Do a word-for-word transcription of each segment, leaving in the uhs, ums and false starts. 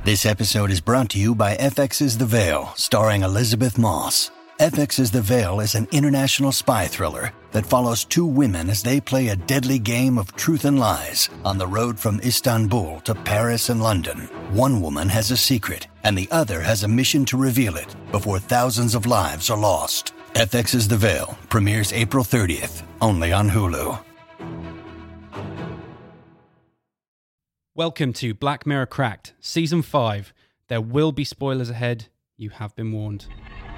This episode is brought to you by F X's The Veil, starring Elizabeth Moss. F X's The Veil is an international spy thriller that follows two women as they play a deadly game of truth and lies on the road from Istanbul to Paris and London. One woman has a secret, and the other has a mission to reveal it before thousands of lives are lost. F X's The Veil premieres April thirtieth, only on Hulu. Welcome to Black Mirror Cracked, Season five. There will be spoilers ahead. You have been warned.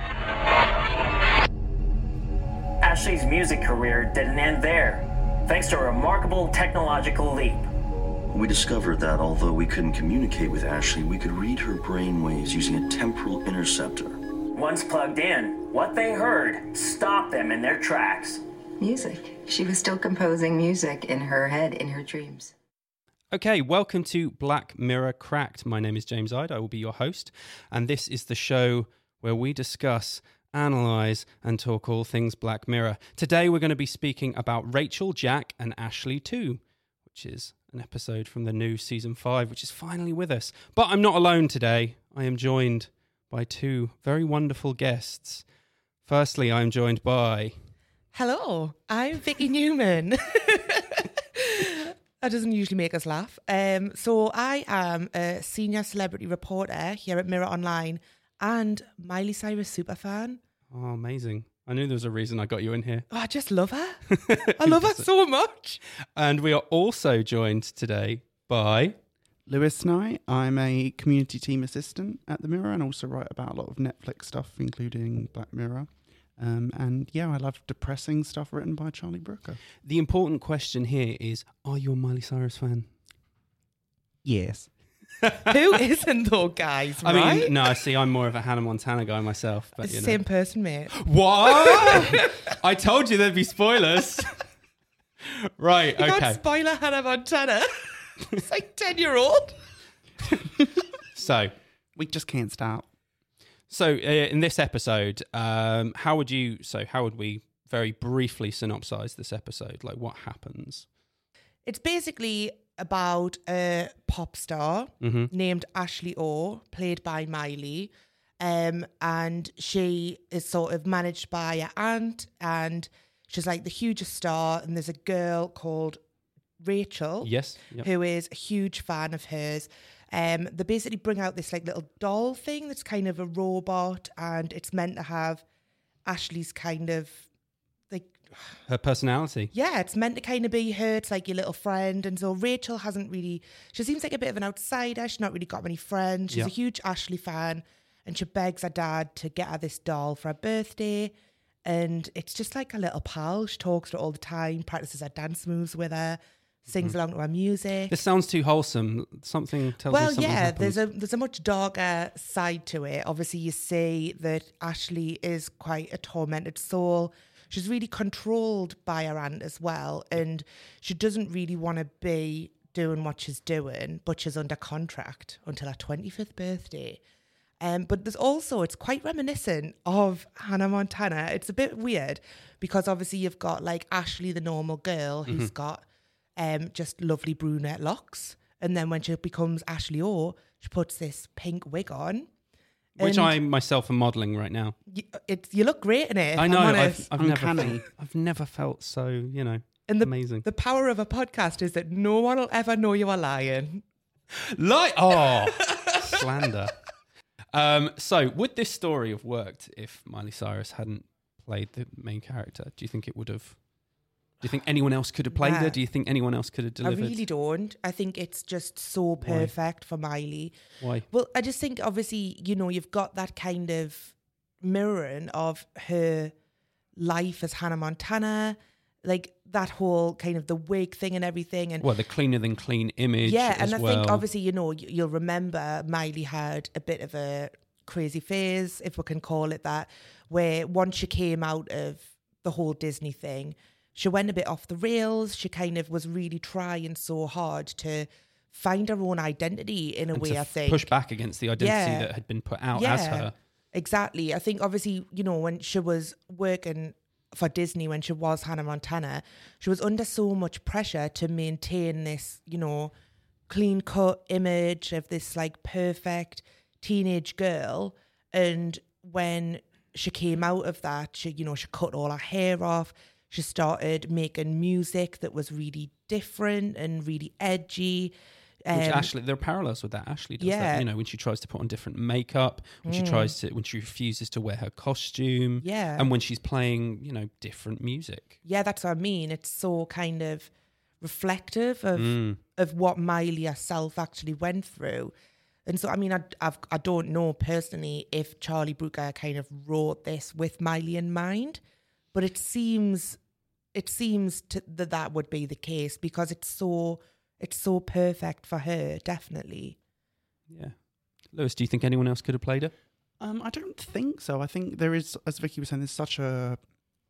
Ashley's music career didn't end there, thanks to a remarkable technological leap. We discovered that although we couldn't communicate with Ashley, we could read her brainwaves using a temporal interceptor. Once plugged in, what they heard stopped them in their tracks. Music. She was still composing music in her head, in her dreams. Okay, welcome to Black Mirror Cracked. My name is James Ide. I will be your host, and this is the show where we discuss, analyse, and talk all things Black Mirror. Today we're going to be speaking about Rachel, Jack, and Ashley two, which is an episode from the new Season five, which is finally with us. But I'm not alone today. I am joined by two very wonderful guests. Firstly, I'm joined by... Hello, I'm Vicky Newman. That doesn't usually make us laugh. Um, so I am a senior celebrity reporter here at Mirror Online and Miley Cyrus superfan. Oh, amazing. I knew there was a reason I got you in here. Oh, I just love her. I love her so much. And we are also joined today by... Lewis Nye. I'm a community team assistant at the Mirror and also write about a lot of Netflix stuff, including Black Mirror. Um, and yeah, I love depressing stuff written by Charlie Brooker. The important question here is, are you a Miley Cyrus fan? Yes. Who isn't though, guys, right? I mean, no, see, I'm more of a Hannah Montana guy myself. But It's you the know. same person, mate. What? I told you there'd be spoilers. Right, You okay. can't spoiler Hannah Montana. It's like ten-year-old. So, We just can't stop. so uh, in this episode, um, how would you, so how would we very briefly synopsize this episode? Like, what happens? It's basically about a pop star Mm-hmm. named Ashley O, played by Miley. Um, and she is sort of managed by her aunt, and she's like the hugest star. And there's a girl called Rachel, Yes. Yep. who is a huge fan of hers. Um, they basically bring out this like little doll thing that's kind of a robot, and it's meant to have Ashley's kind of like, Her personality. yeah, it's meant to kind of be her. It's like your little friend. And so Rachel hasn't really, she seems like a bit of an outsider. She's not really got many friends. She's Yeah. a huge Ashley fan, and she begs her dad to get her this doll for her birthday. And it's just like a little pal. She talks to her all the time, practices her dance moves with her, sings along to her music. This sounds too wholesome. Something tells Well, me something yeah, happened. there's a there's a much darker side to it. Obviously, you see that Ashley is quite a tormented soul. She's really controlled by her aunt as well, and she doesn't really want to be doing what she's doing, but she's under contract until her twenty-fifth birthday. Um, but there's also, it's quite reminiscent of Hannah Montana. It's a bit weird because obviously you've got like Ashley, the normal girl, who's Mm-hmm. got um, just lovely brunette locks. And then when she becomes Ashley O, she puts this pink wig on. Which and I myself am modelling right now. You, it's, you look great in it. if I I'm know. honest. I've, I've never, Uncanny. felt, I've never felt so, you know, And the, amazing. the power of a podcast is that no one will ever know you are lying. Like, oh, slander. Um, so, would this story have worked if Miley Cyrus hadn't played the main character? Do you think it would have? Do you think anyone else could have played Nah. her? Do you think anyone else could have delivered? I really don't. I think it's just so perfect for Miley. Why? Well, I just think obviously, you know, you've got that kind of mirroring of her life as Hannah Montana, like that whole kind of the wig thing and everything. And Well, the cleaner than clean image. yeah, as and I well. think obviously, you know, y- you'll remember Miley had a bit of a crazy phase, if we can call it that, where once she came out of the whole Disney thing, she went a bit off the rails. She kind of was really trying so hard to find her own identity in a And way, to I f- think. push back against the identity Yeah. that had been put out Yeah. as her. Exactly. I think obviously, you know, when she was working for Disney, when she was Hannah Montana, she was under so much pressure to maintain this, you know, clean cut image of this like perfect teenage girl. And when she came out of that, she, you know, she cut all her hair off. She started making music that was really different and really edgy. Um, Which Ashley, there are parallels with that. Ashley does yeah. that, you know, when she tries to put on different makeup, when mm. she tries to, when she refuses to wear her costume, yeah, and when she's playing, you know, different music. Yeah, that's what I mean. It's so kind of reflective of Mm. of what Miley herself actually went through. And so, I mean, I I've, I don't know personally if Charlie Brooker kind of wrote this with Miley in mind, but it seems it seems to, that that would be the case because it's so it's so perfect for her, definitely. Yeah. Lewis, do you think anyone else could have played her? Um, I don't think so. I think there is, as Vicky was saying, there's such a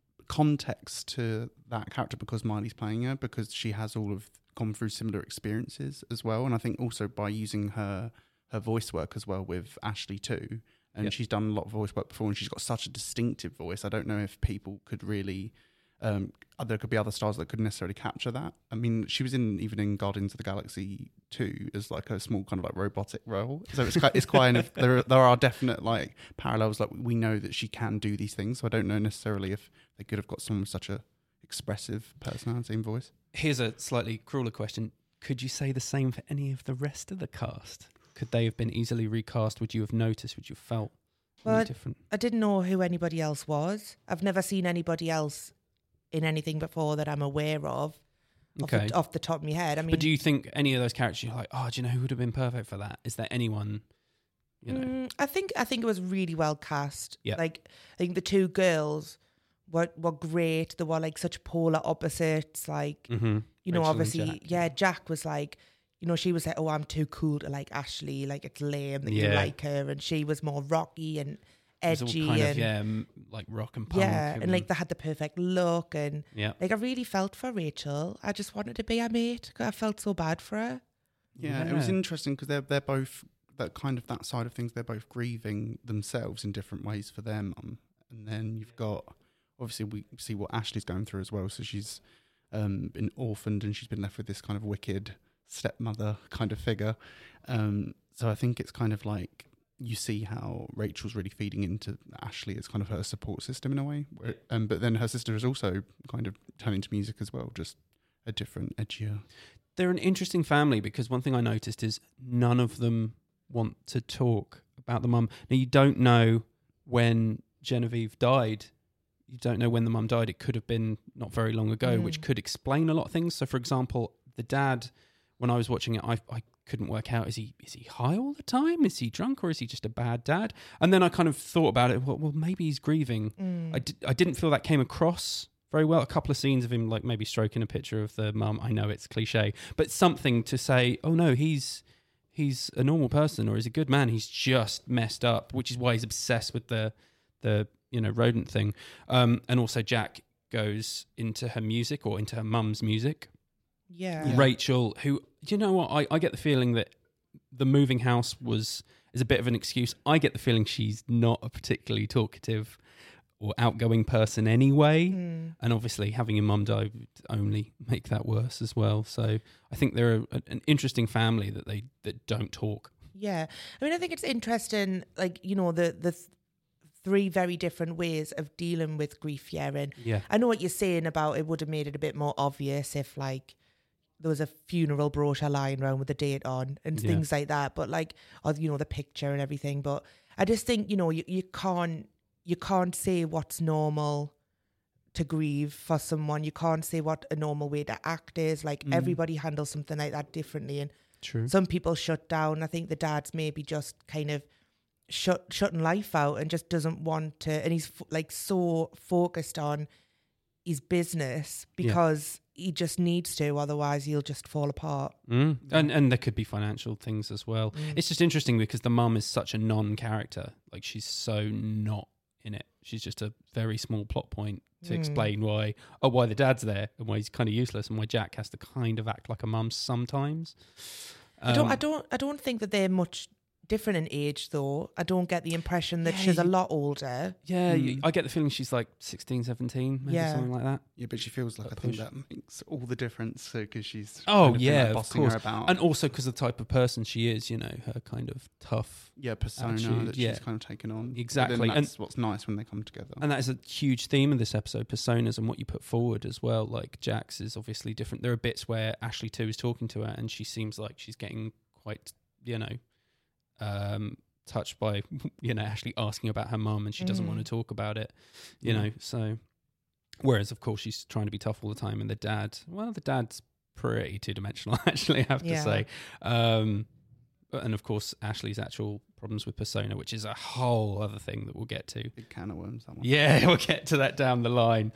context to that character because Miley's playing her, because she has all of gone through similar experiences as well. And I think also by using her her voice work as well with Ashley too, and yep. she's done a lot of voice work before, and she's got such a distinctive voice. I don't know if people could really. Um, there could be other stars that couldn't necessarily capture that. I mean, she was in even in Guardians of the Galaxy two as like a small kind of like robotic role. So it's quite, it's quite enough, there are, there are definite like parallels. Like we know that she can do these things. So I don't know necessarily if they could have got someone with such a expressive personality and voice. Here's a slightly crueler question: could you say the same for any of the rest of the cast? Could they have been easily recast? Would you have noticed? Would you have felt well, any different? I didn't know who anybody else was. I've never seen anybody else in anything before that I'm aware of, okay. off, the, off the top of my head. I mean, but do you think any of those characters you're like, oh, do you know who would have been perfect for that? Is there anyone? You know, mm, I think I think it was really well cast. Yeah. Like I think the two girls were were great. They were like such polar opposites. Like mm-hmm. you know, Rachel and obviously, Jack. yeah. Jack was like, you know, she was like, oh, I'm too cool to like Ashley. Like it's lame that Yeah. you like her, and she was more rocky and It was all edgy kind and of, yeah, m- like rock and punk. yeah, and, and like they had the perfect look, and yeah. like I really felt for Rachel. I just wanted to be her mate. 'Cause I felt so bad for her. Yeah, Yeah. it was interesting because they're they're both that kind of that side of things. They're both grieving themselves in different ways for their mum, and then you've got obviously we see what Ashley's going through as well. So she's um, been orphaned and she's been left with this kind of wicked stepmother kind of figure. Um, so I think it's kind of like you see how Rachel's really feeding into Ashley as kind of her support system in a way. Where, um, but then her sister is also kind of turning to music as well, just a different, edgier. They're an interesting family because one thing I noticed is none of them want to talk about the mum. Now, you don't know when Genevieve died. You don't know when the mum died. It could have been not very long ago, Mm. which could explain a lot of things. So, for example, the dad, when I was watching it, I, I couldn't work out, is he is he high all the time? Is he drunk or is he just a bad dad? And then I kind of thought about it. Well, well maybe he's grieving. Mm. I, di- I didn't feel that came across very well. A couple of scenes of him like maybe stroking a picture of the mum. I know it's cliche, but something to say, oh no, he's he's a normal person or he's a good man. He's just messed up, which is why he's obsessed with the the you know rodent thing. Um, and also Jack goes into her music or into her mum's music. Yeah. Yeah. Rachel, who, you know what, I, I get the feeling that the moving house was is a bit of an excuse. I get the feeling she's not a particularly talkative or outgoing person anyway. Mm. And obviously having your mum die would only make that worse as well. So I think they're a, an interesting family that they that don't talk. Yeah. I mean, I think it's interesting, like, you know, the the th- three very different ways of dealing with grief, yeah. And Yeah. I know what you're saying about it would have made it a bit more obvious if, like, there was a funeral brochure lying around with the date on and Yeah. things like that. But, like, or, you know, the picture and everything. But I just think, you know, you, you can't you can't say what's normal to grieve for someone. You can't say what a normal way to act is. Like, Mm. everybody handles something like that differently. And True. some people shut down. I think the dad's maybe just kind of shut shutting life out and just doesn't want to. And he's f- like so focused on his business because he just needs to. Otherwise, he'll just fall apart. Mm. And and there could be financial things as well. Mm. It's just interesting because the mum is such a non-character. Like, she's so not in it. She's just a very small plot point to Mm. explain why oh why the dad's there and why he's kind of useless and why Jack has to kind of act like a mum sometimes. I don't. Um, I don't. I don't think that they're much different in age, though. I don't get the impression that Yeah, she's a you- lot older. Yeah, you, I get the feeling she's like sixteen, seventeen, maybe Yeah. something like that. Yeah, but she feels like That I think push. that makes all the difference because she's Oh, kind of been, yeah, like, of bossing course. her about. And also because of the type of person she is, you know, her kind of tough. yeah, persona attitude, that yeah. she's kind of taken on. But Exactly, then and- that's what's nice when they come together. And that is a huge theme of this episode, personas and what you put forward as well. Like Jax is obviously different. There are bits where Ashley too is talking to her and she seems like she's getting quite, you know, um, touched by, you know, Ashley asking about her mum and she doesn't Mm. want to talk about it, you Mm. know, so. Whereas, of course, she's trying to be tough all the time. And the dad, well, the dad's pretty two-dimensional, actually, I have to Yeah. say. Um, and, of course, Ashley's actual problems with persona, which is a whole other thing that we'll get to. Big can of worms, that one. Yeah, we'll get to that down the line.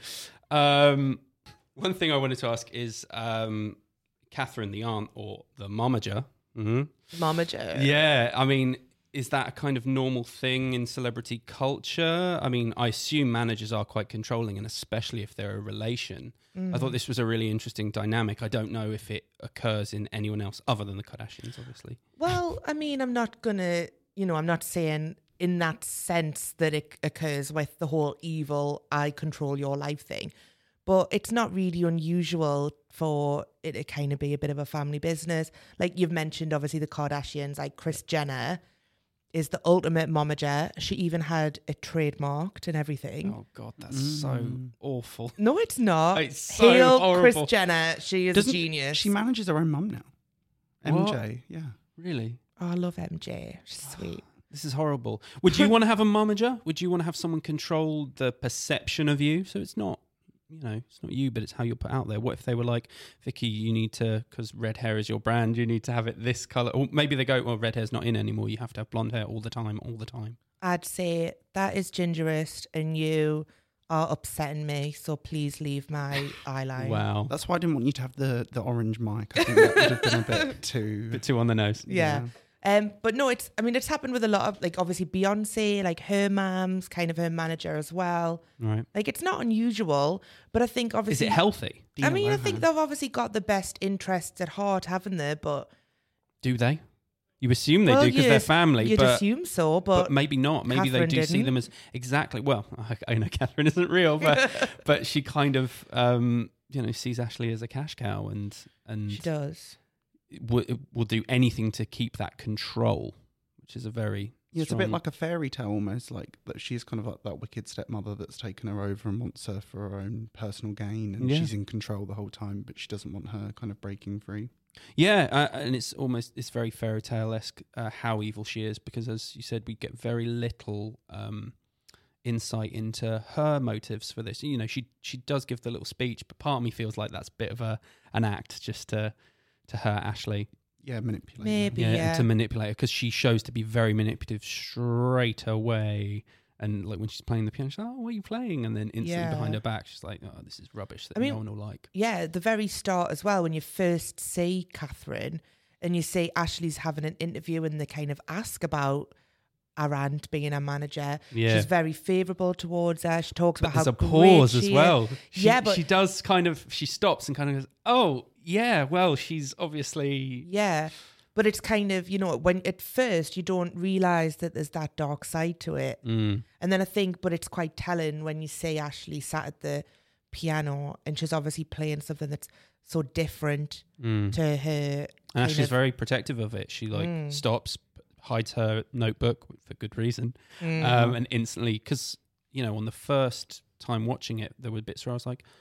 Um, one thing I wanted to ask is um, Catherine, the aunt, or the momager. Mm-hmm. Momager. Yeah, I mean, is that a kind of normal thing in celebrity culture? I mean, I assume managers are quite controlling, and especially if they're a relation. I thought this was a really interesting dynamic. I don't know if it occurs in anyone else other than the Kardashians, obviously. Well, I mean, I'm not going to, you know, I'm not saying in that sense that it occurs with the whole evil, I control your life thing. But it's not really unusual for it to kind of be a bit of a family business. Like you've mentioned, obviously, the Kardashians, like Kris Jenner is the ultimate momager. She even had it trademarked and everything. Oh, God, that's so awful. No, it's not. It's so Hail horrible. Kris Jenner. She is Doesn't- a genius. She manages her own mum now. What? M J, yeah. Really? oh, I love M J. She's sweet. This is horrible. Would you want to have a momager? Would you want to have someone control the perception of you? So it's not, you know, it's not you, but it's how you're put out there. What if they were like, Vicky, you need to, because red hair is your brand, you need to have it this colour. Or maybe they go, well, red hair's not in anymore. You have to have blonde hair all the time, all the time. I'd say that is gingerist and you are upsetting me, so please leave my eyeline. Wow. That's why I didn't want you to have the, the orange mic. I think that would have been a bit too... Bit too on the nose. Yeah. Um, but no, it's, I mean, it's happened with a lot of, like, obviously Beyonce, like her mum's kind of her manager as well. Right. Like, it's not unusual, but I think Is obviously... it healthy? I mean, I Lohan. think they've obviously got the best interests at heart, haven't they? But... Do they? You assume they well, do because you'd- they're family, You'd but, assume so, but... but maybe not. Maybe Catherine they do see didn't. them as exactly. Well, I, I know Catherine isn't real, but but she kind of um, you know sees Ashley as a cash cow and and She does. will, will do anything to keep that control, which is a very Yeah, it's a bit strong- like a fairy tale almost, like that she's kind of like that wicked stepmother that's taken her over and wants her for her own personal gain, and Yeah. she's in control the whole time, but she doesn't want her kind of breaking free. yeah, uh, and it's almost it's very fairy tale esque uh, how evil she is because, as you said, we get very little um, insight into her motives for this. You know, she she does give the little speech, but part of me feels like that's a bit of a an act just to to her Ashley. Yeah, manipulate. Maybe. Yeah, Yeah. to manipulate her because she shows to be very manipulative straight away. And like when she's playing the piano, she's like, "Oh, what are you playing?" And then instantly behind Yeah. her back, she's like, "Oh, this is rubbish that I mean, no one will like." Yeah, at the very start as well, when you first see Catherine and you see Ashley's having an interview and they kind of ask about her aunt being a manager, Yeah. she's very favourable towards her. She talks But about there's how a pause great as she well. is. She, Yeah, but she does kind of. She stops and kind of goes, "Oh, yeah. Well, she's obviously." yeah, but it's kind of, you know, when at first you don't realise that there's that dark side to it. Mm. And then I think, but it's quite telling when you see Ashley sat at the piano and she's obviously playing something that's so different Mm. to her. And kind she's of- very protective of it. She like Mm. stops, hides her notebook for good reason, Mm. um, and instantly, because you know, on the first time watching it, there were bits where I was like,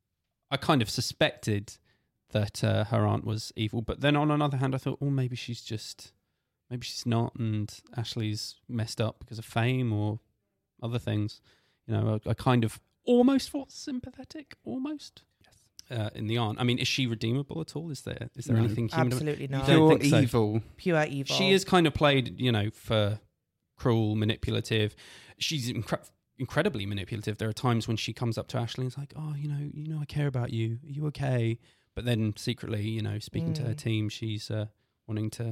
I kind of suspected that uh, her aunt was evil, but then on another hand, I thought, oh, maybe she's just, maybe she's not, and Ashley's messed up because of fame or other things. You know, I, I kind of almost felt sympathetic, almost. Uh, in the aunt, I mean, is she redeemable at all? Is there is there No. anything human? about- Absolutely You not. don't Pure think so? evil. Pure evil. She is kind of played, you know, for cruel, manipulative. She's incre- incredibly manipulative. There are times when she comes up to Ashley and is like, "Oh, you know, you know, I care about you. Are you okay?" But then secretly, you know, speaking to her Mm. team, she's uh, wanting to.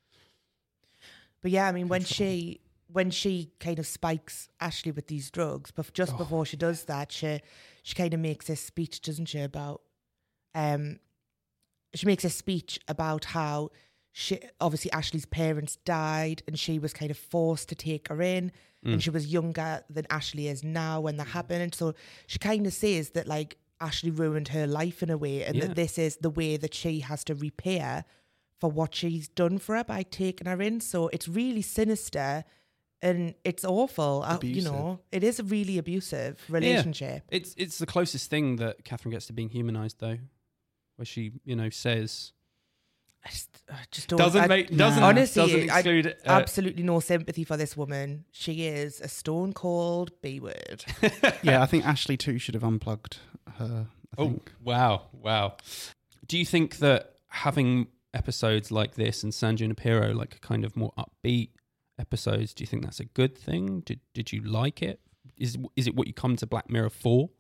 But yeah, I mean, when Control. she when she kind of spikes Ashley with these drugs, but just Oh. before she does that, she she kind of makes this speech, doesn't she, about um, she makes a speech about how she obviously Ashley's parents died and she was kind of forced to take her in, mm. and she was younger than Ashley is now when that happened. And so she kind of says that like Ashley ruined her life in a way, and yeah. that this is the way that she has to repay for what she's done for her by taking her in. So it's really sinister. And it's awful. I, you know, it is a really abusive relationship. Yeah. It's it's the closest thing that Catherine gets to being humanised, though, where she, you know, says... I just, I just don't... Doesn't I, make... Doesn't, honestly, doesn't exclude... I, Uh, absolutely no sympathy for this woman. She is a stone-cold B-word. Yeah, I think Ashley too should have unplugged her, I oh, think. wow, wow. Do you think that having episodes like this and San Junipero, like a kind of more upbeat episodes, do you think that's a good thing? Did did you like it? Is is it what you come to Black Mirror for?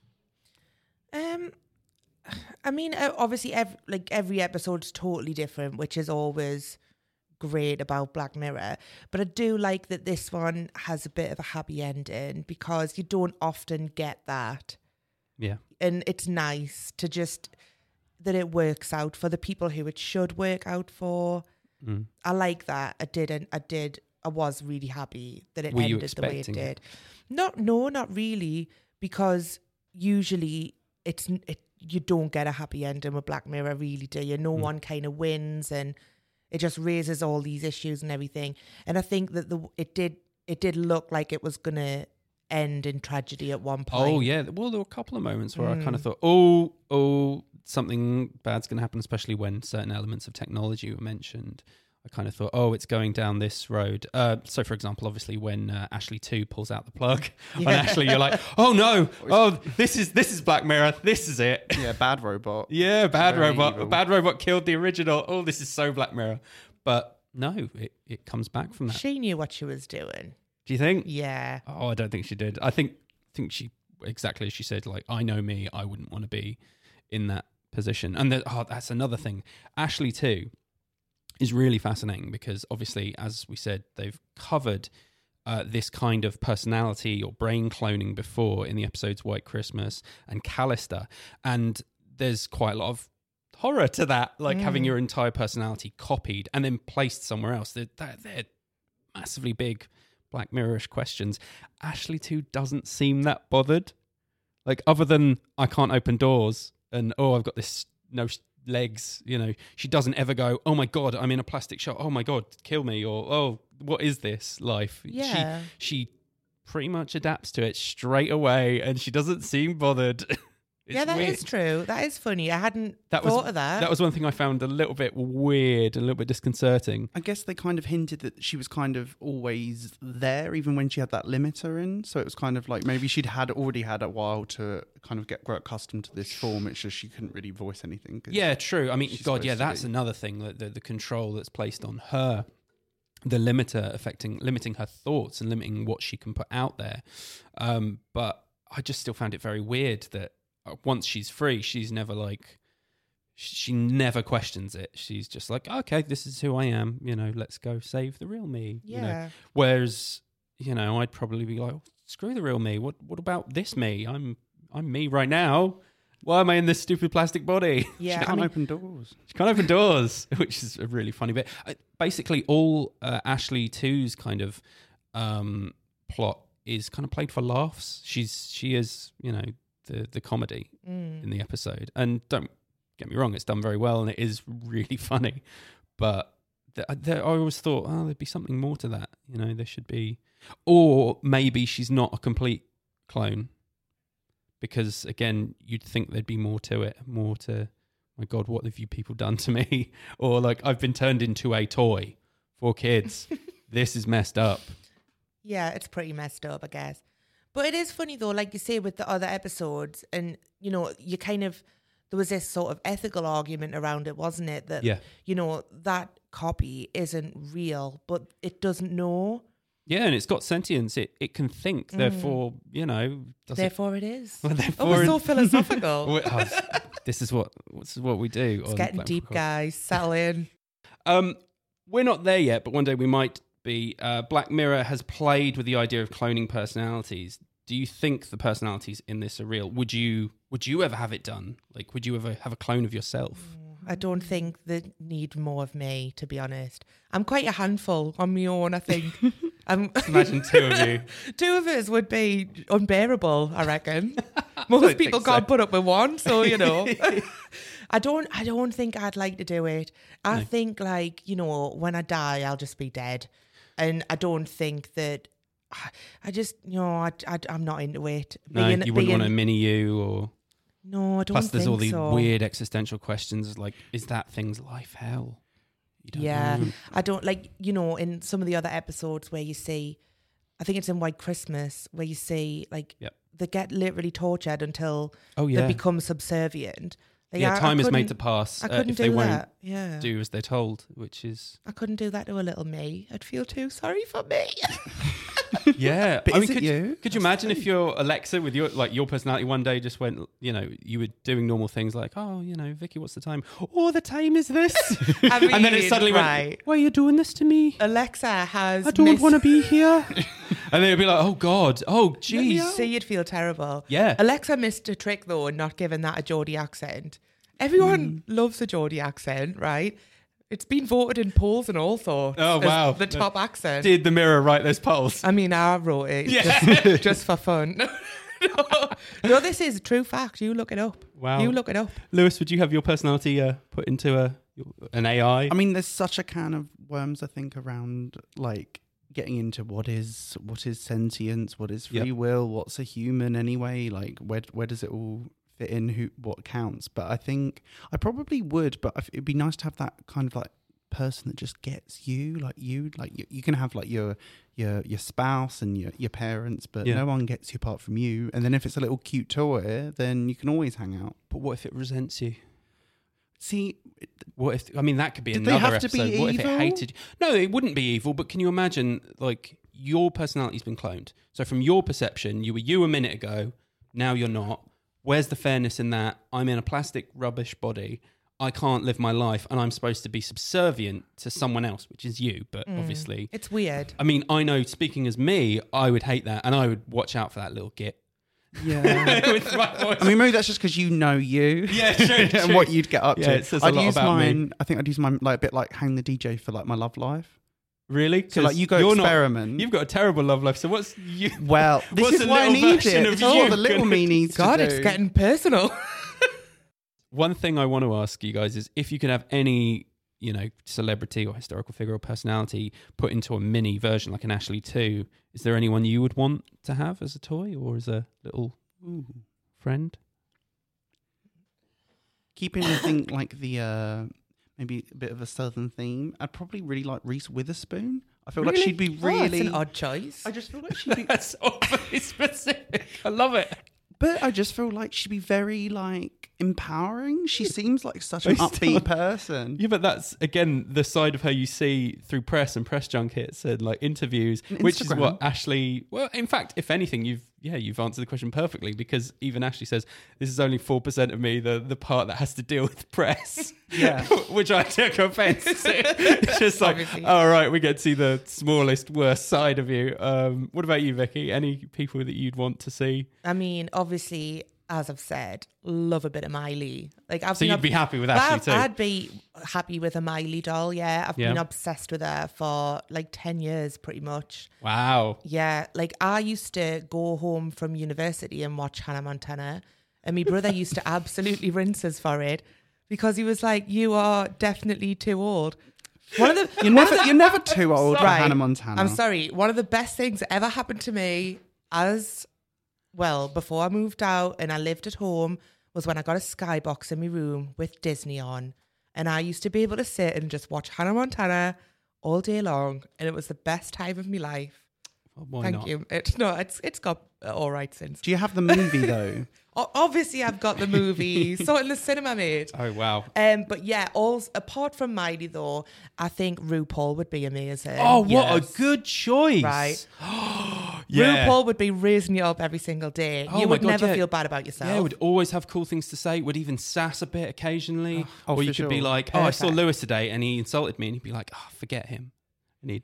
Um, I mean, obviously, every, like every episode's totally different, which is always great about Black Mirror. But I do like that this one has a bit of a happy ending because you don't often get that. Yeah, and it's nice to just that it works out for the people who it should work out for. Mm. I like that. I didn't. I did. I was really happy that it Were you ended the way it expecting did. it? Not, no, not really, because usually it's it, you don't get a happy ending with Black Mirror, really, do you? No mm. one kind of wins, and it just raises all these issues and everything. And I think that the it did it did look like it was gonna end in tragedy at one point. Oh yeah, well there were a couple of moments where Mm. I kind of thought, oh, oh, something bad's going to happen, especially when certain elements of technology were mentioned. I kind of thought, oh, it's going down this road. Uh, so, for example, obviously, when uh, Ashley two pulls out the plug Yeah. on Ashley, you're like, oh no, oh, this is this is Black Mirror, this is it. Yeah, bad robot. Yeah, bad Very robot. evil. Bad robot killed the original. Oh, this is so Black Mirror. But no, it, it comes back from that. She knew what she was doing. Do you think? Yeah. Oh, I don't think she did. I think think she exactly as she said. Like, I know me. I wouldn't want to be in that position. And the, oh, that's another thing. Ashley two is really fascinating because obviously, as we said, they've covered uh, this kind of personality or brain cloning before in the episodes White Christmas and Callister, and there's quite a lot of horror to that, like mm. having your entire personality copied and then placed somewhere else. They're, they're, they're massively big Black Mirror-ish questions. Ashley two doesn't seem that bothered. Like, other than I can't open doors and, oh, I've got this no legs, you know, she doesn't ever go, oh my God, I'm in a plastic shot. Oh my God, kill me. Or, oh, what is this life? Yeah. She, she pretty much adapts to it straight away and she doesn't seem bothered. It's yeah, that weird. is true. That is funny. I hadn't that thought was, of that. That was one thing I found a little bit weird, a little bit disconcerting. I guess they kind of hinted that she was kind of always there, even when she had that limiter in. So it was kind of like maybe she'd had already had a while to kind of get grow accustomed to this form. It's just she couldn't really voice anything. Yeah, true. I mean, she's God, yeah, supposed to that's be. another thing, that the, the control that's placed on her, the limiter affecting, limiting her thoughts and limiting what she can put out there. Um, but I just still found it very weird that once she's free, she's never like, she never questions it. She's just like, okay, this is who I am. You know, let's go save the real me. Yeah. You know? Whereas, you know, I'd probably be like, screw the real me. What What about this me? I'm I'm me right now. Why am I in this stupid plastic body? Yeah, she I can't mean- open doors. She can't open doors, which is a really funny bit. Uh, basically, all uh, Ashley two's kind of um, plot is kind of played for laughs. She's she is, you know, the the comedy Mm. in the episode, and don't get me wrong, it's done very well and it is really funny. But th- th- I always thought, oh, there'd be something more to that. You know, there should be, or maybe she's not a complete clone. Because again, you'd think there'd be more to it, more to, my God, what have you people done to me? Or like, I've been turned into a toy for kids. This is messed up. Yeah, it's pretty messed up, I guess. But it is funny though, like you say with the other episodes, and you know, you kind of, there was this sort of ethical argument around it, wasn't it? That, Yeah. you know, that copy isn't real, but it doesn't know. Yeah, and it's got sentience. It it can think. Therefore, you know, does it, Therefore it is. Well, Oh, therefore we're so it- philosophical. Well, oh, this is what this is what we do. It's on getting Black deep, Mirror. guys. Settle in. Um, we're not there yet, but one day we might be. Uh, Black Mirror has played with the idea of cloning personalities. Do you think the personalities in this are real? Would you Would you ever have it done? Like, would you ever have a clone of yourself? I don't think they need more of me, to be honest. I'm quite a handful on my own, I think. I'm Imagine two of you. Two of us would be unbearable, I reckon. Most people so. can't put up with one, so you know. I don't I don't think I'd like to do it. I No. think like, you know, when I die, I'll just be dead. And I don't think that I just, you know, I, I, I'm not into it. No, Being- you wouldn't being- want a mini you or... No, I don't Plus, there's think all these so. weird existential questions like, is that thing's life hell? You don't Yeah, know. I don't like, you know, in some of the other episodes where you see, I think it's in White Christmas, where you see like Yep. they get literally tortured until Oh, yeah. they become subservient. Like, yeah, I- I time is made couldn't- to pass I uh, couldn't if do they won't that. Yeah, do as they're told, which is... I couldn't do that to a little me. I'd feel too sorry for me. Yeah. But I is mean, it could you? Could you imagine if your Alexa with your like your personality one day just went, you know, you were doing normal things like, oh, you know, Vicky, what's the time? Oh, the time is this. I mean, and then it suddenly right. went, why are you doing this to me? Alexa has. I don't missed- want to be here. And then it'd be like, oh God, oh geez. See, you'd feel terrible. Yeah. Alexa missed a trick though, in not giving that a Geordie accent. Everyone Mm. loves a Geordie accent, right? It's been voted in polls and all sorts. Oh, as wow. the top accent. Did the Mirror write those polls? I mean, I wrote it Yeah. just, just for fun. no, no, this is a true fact. You look it up. Wow. You look it up. Lewis, would you have your personality uh, put into a an A I? I mean, there's such a can of worms, I think, around like getting into what is what is sentience, what is free Yep. will, what's a human anyway, like where where does it all fit in, who what counts. But I think I probably would, but I f- it'd be nice to have that kind of like person that just gets you, like you, like you, you can have like your your your spouse and your your parents, but Yeah. no one gets you apart from you. And then if it's a little cute toy, then you can always hang out. But what if it resents you? See, What if, I mean, that could be Did they another have to be episode. What if it evil? hated you? No, it wouldn't be evil, but can you imagine, like, your personality's been cloned. So from your perception, you were you a minute ago, now you're not. Where's the fairness in that? I'm in a plastic rubbish body. I can't live my life, and I'm supposed to be subservient to someone else, which is you, but obviously... It's weird. I mean, I know, speaking as me, I would hate that, and I would watch out for that little git. yeah. With my voice. I mean, maybe that's just because you know you. Yeah, true, and true. what you'd get up Yeah, to. it says a I'd lot use about me. mine. I think I'd use mine like a bit like Hang the D J for like my love life. Really? So like 'Cause you go you're not- experiment. you've got a terrible love life, so what's you... well, this What's is a why I little need version it. of It's all you the little gonna- me needs God, to it's do. getting personal. One thing I want to ask you guys is if you could have any, you know, celebrity or historical figure or personality put into a mini version like an Ashley two, is there anyone you would want to have as a toy or as a little Ooh. friend? Keeping, I think, like the uh, maybe a bit of a southern theme. I'd probably really like Reese Witherspoon. I feel like Really? she'd be Oh, that's really. an odd choice. I just feel like she'd be. That's overly specific. I love it. But I just feel like she'd be very like empowering. She seems like such an Based upbeat on- person. Yeah, but that's, again, the side of her you see through press and press junkets and like interviews, And which is Instagram. what Ashley, well, in fact, if anything, you've, yeah, you've answered the question perfectly because even Ashley says, this is only four percent of me, the, the part that has to deal with press. Yeah. Which I took offense to. It's just like, Obviously. all right, we get to see the smallest, worst side of you. Um, what about you, Vicky? Any people that you'd want to see? I mean, obviously, as I've said, love a bit of Miley. Like, I've So been you'd ob- be happy with Well, Ashley I'd- too? I'd be happy with a Miley doll. Yeah, I've Yeah. been obsessed with her for like ten years, pretty much. Wow. Yeah, like I used to go home from university and watch Hannah Montana, and my brother used to absolutely rinse us for it because he was like, "You are definitely too old." One of the You're never, you're never too old for Right. Hannah Montana. I'm sorry. One of the best things that ever happened to me as well before I moved out and I lived at home was when I got a skybox in my room with Disney on, and I used to be able to sit and just watch Hannah Montana all day long, and it was the best time of my life. Well, why Thank not? you. It, no, it's it's got uh, all right since. Do you have the movie though? O- obviously, I've got the movie. Saw it in the cinema, mate. Oh, wow. Um, but yeah, all apart from Miley though, I think RuPaul would be amazing. Oh, what Yes. a good choice. Right. Yeah. RuPaul would be raising you up every single day. Oh you my would God, never yeah. feel bad about yourself. Yeah, would always have cool things to say. Would even sass a bit occasionally. Oh, or you for could be sure. like, "Oh, I saw Perfect. Lewis today, and he insulted me," and he'd be like, "Oh, forget him," and he'd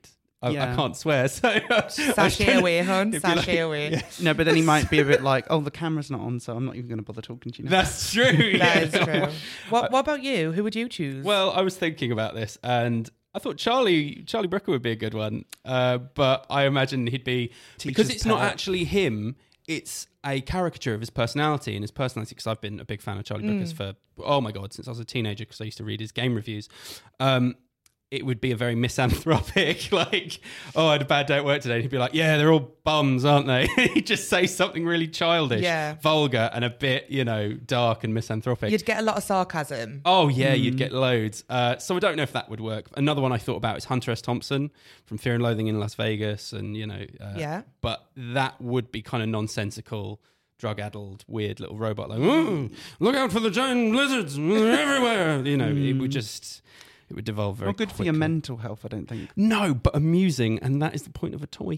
I, Yeah. I can't swear, so Sashay away, hon. It'd be like- Sashay away. Yeah. No, but then he might be a bit like, oh, the camera's not on, so I'm not even going to bother talking to you now. That's true. That yeah. is true. What What about you? Who would you choose? Well, I was thinking about this, and I thought Charlie Charlie Brooker would be a good one, uh, but I imagine he'd be because Teacher's it's not pet. actually him. It's a caricature of his personality and his personality. Because I've been a big fan of Charlie Brooker's for oh my god since I was a teenager. Because I used to read his game reviews. Um, it would be a very misanthropic, like, oh, I had a bad day at work today. And he'd be like, yeah, they're all bums, aren't they? He'd just say something really childish, Yeah. vulgar, and a bit, you know, dark and misanthropic. You'd get a lot of sarcasm. Oh yeah, Mm. you'd get loads. Uh, so I don't know if that would work. Another one I thought about is Hunter S. Thompson from Fear and Loathing in Las Vegas, and you know, uh, Yeah. But that would be kind of nonsensical, drug-addled, weird little robot. Like, "Ooh, look out for the giant lizards they're everywhere. You know, it would just, it would devolve very. Not good for your quickly. mental health, I don't think. No, but amusing, and that is the point of a toy.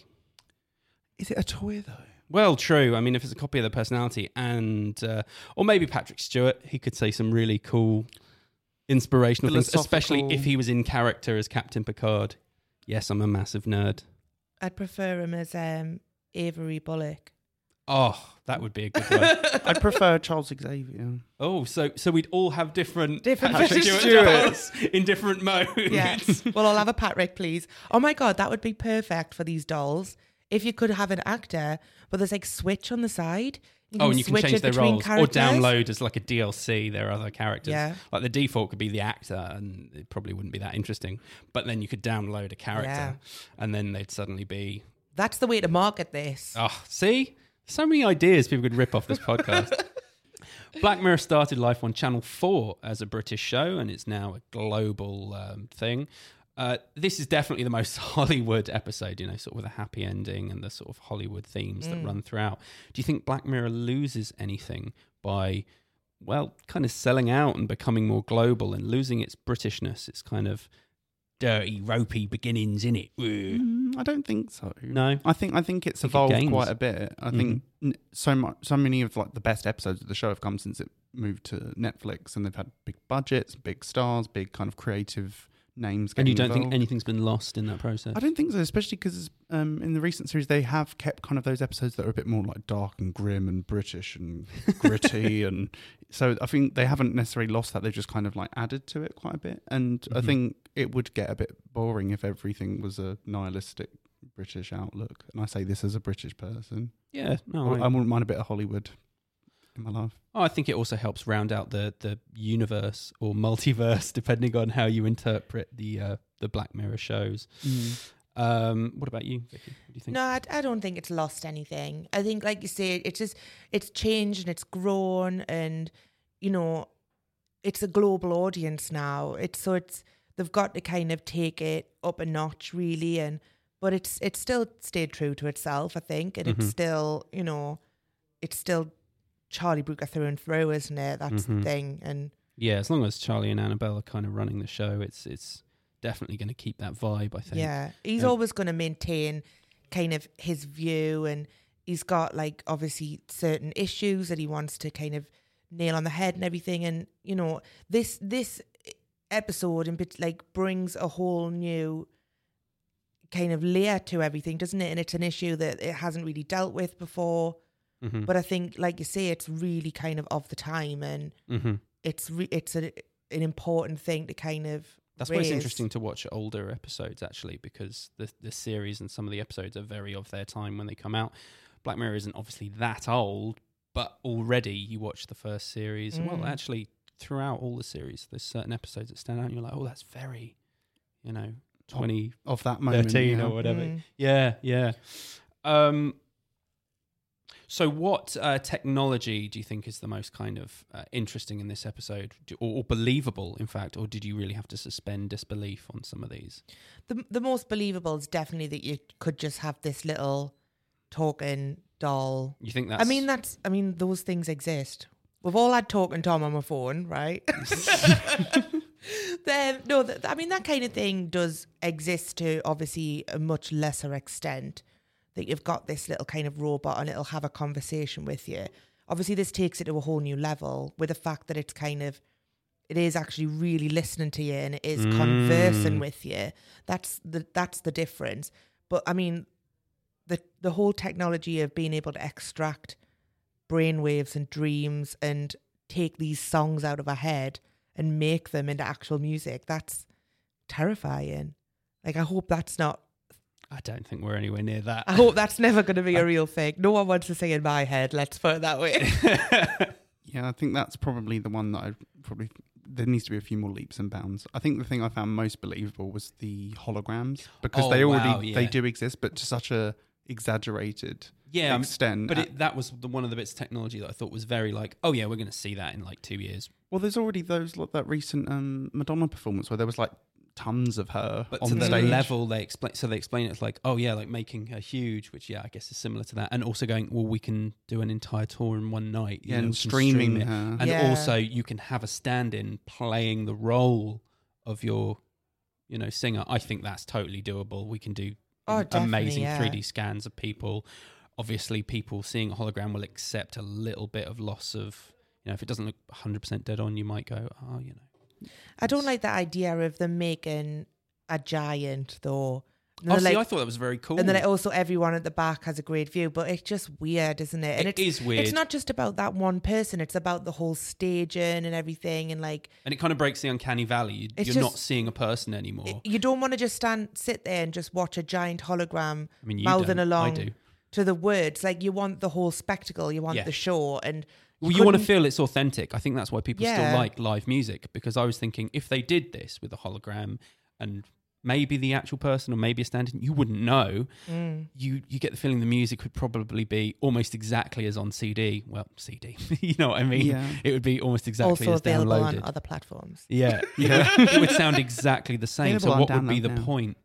Is it a toy, though? Well, true. I mean, if it's a copy of the personality, and uh, or maybe Patrick Stewart, he could say some really cool, inspirational things, especially Philosophical- if he was in character as Captain Picard. Yes, I'm a massive nerd. I'd prefer him as um, Avery Bullock. Oh, that would be a good one. I'd prefer Charles Xavier. Oh, so so we'd all have different Different Patrick Patrick Stewart Stewarts. dolls in different modes. Yes. Well, I'll have a Patrick, please. Oh my God, that would be perfect for these dolls. If you could have an actor, but there's like switch on the side. You Oh, and you can switch change it their between roles or characters. download as like a D L C their other characters. Yeah. Like the default could be the actor, and it probably wouldn't be that interesting. But then you could download a character, Yeah. and then they'd suddenly be. That's the way to market this. Oh, see, so many ideas people could rip off this podcast. Black Mirror started life on Channel four as a British show, and it's now a global um, thing. Uh, this is definitely the most Hollywood episode, you know, sort of with a happy ending and the sort of Hollywood themes that run throughout. Do you think Black Mirror loses anything by, well, kind of selling out and becoming more global and losing its Britishness, its kind of dirty, ropey beginnings in it? Mm, I don't think so. No? I think I think it's I think it evolved gains. quite a bit. I think n- so much, so many of like the best episodes of the show have come since it moved to Netflix, and they've had big budgets, big stars, big kind of creative names. And you getting don't think involved. anything's been lost in that process? I don't think so, especially because um, in the recent series they have kept kind of those episodes that are a bit more like dark and grim and British and gritty, and so I think they haven't necessarily lost that. They've just kind of like added to it quite a bit, and I Mhm. think it would get a bit boring if everything was a nihilistic British outlook. And I say this as a British person. Yeah, no. I, I wouldn't mind a bit of Hollywood in my life. Oh, I think it also helps round out the the universe or multiverse, depending on how you interpret the uh, the Black Mirror shows. Um, what about you, Vicky? What do you think? No, I, I don't think it's lost anything. I think, like you say, it's just it's changed and it's grown, and you know, it's a global audience now. It's so it's they've got to kind of take it up a notch, really, and but it's it's still stayed true to itself, I think, and Mhm. it's still you know, it's still Charlie Brooker through and through, isn't it? That's Mhm. the thing, and Yeah, as long as Charlie and Annabelle are kind of running the show, it's it's definitely going to keep that vibe, I think. yeah, he's Yeah. always going to maintain kind of his view, and he's got like obviously certain issues that he wants to kind of nail on the head and everything. And you know, this this episode in bit like brings a whole new kind of layer to everything, doesn't it? And it's an issue that it hasn't really dealt with before. Mhm. But I think, like you say, it's really kind of of the time, and Mhm. it's re- it's a, an important thing to kind of. That's why it's raise. interesting to watch older episodes, actually, because the the series and some of the episodes are very of their time when they come out. Black Mirror isn't obviously that old, but already you watch the first series. Mm. Well, actually, throughout all the series, there's certain episodes that stand out, and you're like, oh, that's very, you know, twenty Of that moment, thirteen yeah. or whatever. Mm. Yeah, yeah. Um, so, what uh, technology do you think is the most kind of uh, interesting in this episode, Do- or, or believable, in fact, or did you really have to suspend disbelief on some of these? The the most believable is definitely that you could just have this little talking doll. You think that's? I mean, that's. I mean, those things exist. We've all had talking Tom on my phone, right? Then no, th- I mean that kind of thing does exist to obviously a much lesser extent. That you've got this little kind of robot and it'll have a conversation with you. Obviously, this takes it to a whole new level with the fact that it's kind of it is actually really listening to you and it is Mm. conversing with you. That's the that's the difference. But I mean, the the whole technology of being able to extract brainwaves and dreams and take these songs out of our head and make them into actual music, that's terrifying. Like, I hope that's not, I don't think we're anywhere near that. I hope that's never going to be a real thing. No one wants to say in my head, let's put it that way. Yeah, I think that's probably the one that I probably, there needs to be a few more leaps and bounds. I think the thing I found most believable was the holograms, because Oh, they already, wow, yeah. they do exist, but to such a exaggerated Yeah, um, extent. but it, that was the, one of the bits of technology that I thought was very like, oh yeah, we're going to see that in like two years. Well, there's already those, like that recent um, Madonna performance where there was like tons of her But on to the stage. level they explain, so they explain it's like, oh yeah, like making her huge, which yeah, I guess is similar to that, and also going, well, we can do an entire tour in one night, you Yeah, know, and we can streaming stream it. her. and Yeah. also you can have a stand-in playing the role of your, you know, singer. I think that's totally doable. We can do Oh, definitely, amazing yeah. three D scans of people. Obviously, people seeing a hologram will accept a little bit of loss of, you know, if it doesn't look one hundred percent dead on, you might go, oh, you know. I don't like the idea of them making a giant, though. And Oh, they're see, like- I thought that was very cool. And then also everyone at the back has a great view, but it's just weird, isn't it? And It it's, is weird. It's not just about that one person; it's about the whole staging and everything. And like, And it kind of breaks the uncanny valley. You, It's you're not just- seeing a person anymore. you don't want to just stand, sit there, and just watch a giant hologram I mean, you mouthing don't. I along do. to the words. Like, you want the whole spectacle, you want Yeah. the show, and Well, you want to couldn't- feel it's authentic. I think that's why people Yeah. still like live music, because I was thinking if they did this with a hologram and maybe the actual person or maybe a stand-in, you wouldn't know. Mm. You you get the feeling the music would probably be almost exactly as on C D. Well, C D, you know what I mean? Yeah. It would be almost exactly also as available on downloaded. other platforms. Yeah, yeah. It would sound exactly the same. So Available on what would be the download now. point?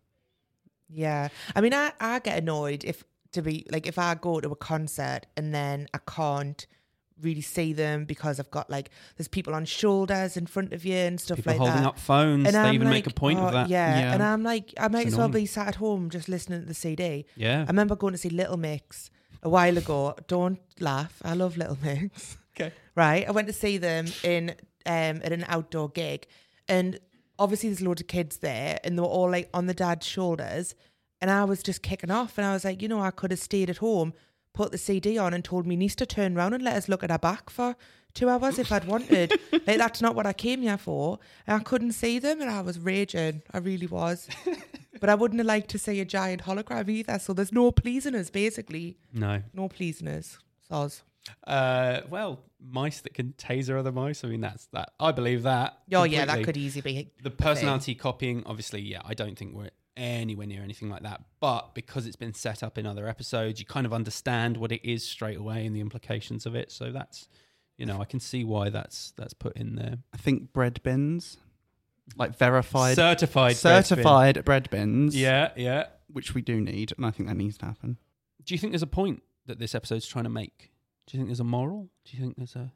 Yeah. I mean, I, I get annoyed if, to be like, if I go to a concert and then I can't really see them because I've got like, there's people on shoulders in front of you and stuff People like holding that. up phones. And They I'm even make a like, point oh, of that. Yeah. Yeah. And I'm like, I might It's as well annoying. be sat at home just listening to the C D. Yeah. I remember going to see Little Mix a while ago. Don't laugh. I love Little Mix. Okay. Right. I went to see them in um, at an outdoor gig, and obviously there's loads of kids there, and they were all like on the dad's shoulders, and I was just kicking off, and I was like, you know, I could have stayed at home, put the C D on, and told me niece to turn around and let us look at her back for two hours if I'd wanted. Like, that's not what I came here for. And I couldn't see them, and I was raging. I really was. But I wouldn't have liked to see a giant hologram either. So there's no pleasing us, basically. No. No pleasing us. Soz. Uh, well, mice that can taser other mice. I mean, that's that. I believe that. Oh, yeah, that completely. could easily be. The personality copying, obviously, yeah, I don't think we're anywhere near anything like that. But because it's been set up in other episodes, you kind of understand what it is straight away and the implications of it. So that's, you know, I can see why that's that's put in there. I think bread bins, like verified, Certified. certified bread bins. Yeah, yeah. Which we do need, and I think that needs to happen. Do you think there's a point that this episode's trying to make? Do you think there's a moral? Do you think there's a...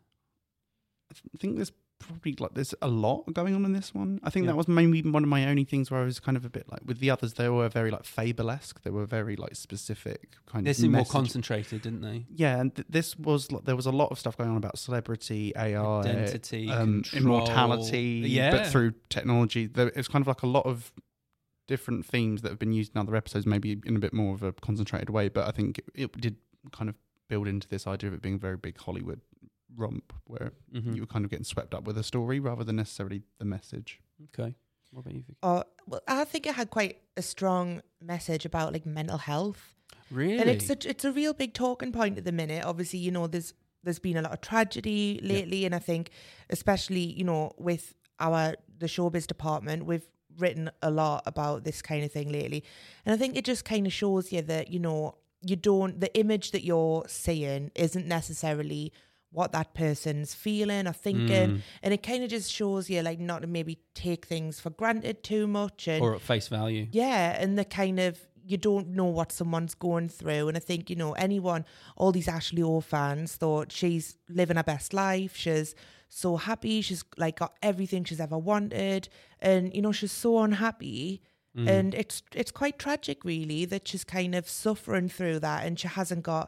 I think there's probably like there's a lot going on in this one. I think Yeah. that was maybe one of my only things where I was kind of a bit like with the others. They were very like fable-esque. They were very like specific kind They of. seemed more message- concentrated, didn't they? Yeah, and th- this was like, there was a lot of stuff going on about celebrity, A I, Identity, um, control. immortality, Yeah. but through technology. There, it's kind of like a lot of different themes that have been used in other episodes, maybe in a bit more of a concentrated way. But I think it, it did kind of build into this idea of it being a very big Hollywood romp, where Mhm. you were kind of getting swept up with a story rather than necessarily the message. Okay. What about you, Vicky? Oh, well, I think it had quite a strong message about like mental health. Really? And it's a, it's a real big talking point at the minute. Obviously, you know, there's there's been a lot of tragedy lately, and I think especially, you know, with our the showbiz department, we've written a lot about this kind of thing lately. And I think it just kind of shows you that, you know, you don't the image that you're seeing isn't necessarily what that person's feeling or thinking. Mm. And it kind of just shows you like not to maybe take things for granted too much, and Or at face value. yeah, and the kind of, you don't know what someone's going through. And I think, you know, anyone, all these Ashley O fans thought she's living her best life. She's so happy. She's like got everything she's ever wanted. And, you know, she's so unhappy. Mm. And it's it's quite tragic, really, that she's kind of suffering through that and she hasn't got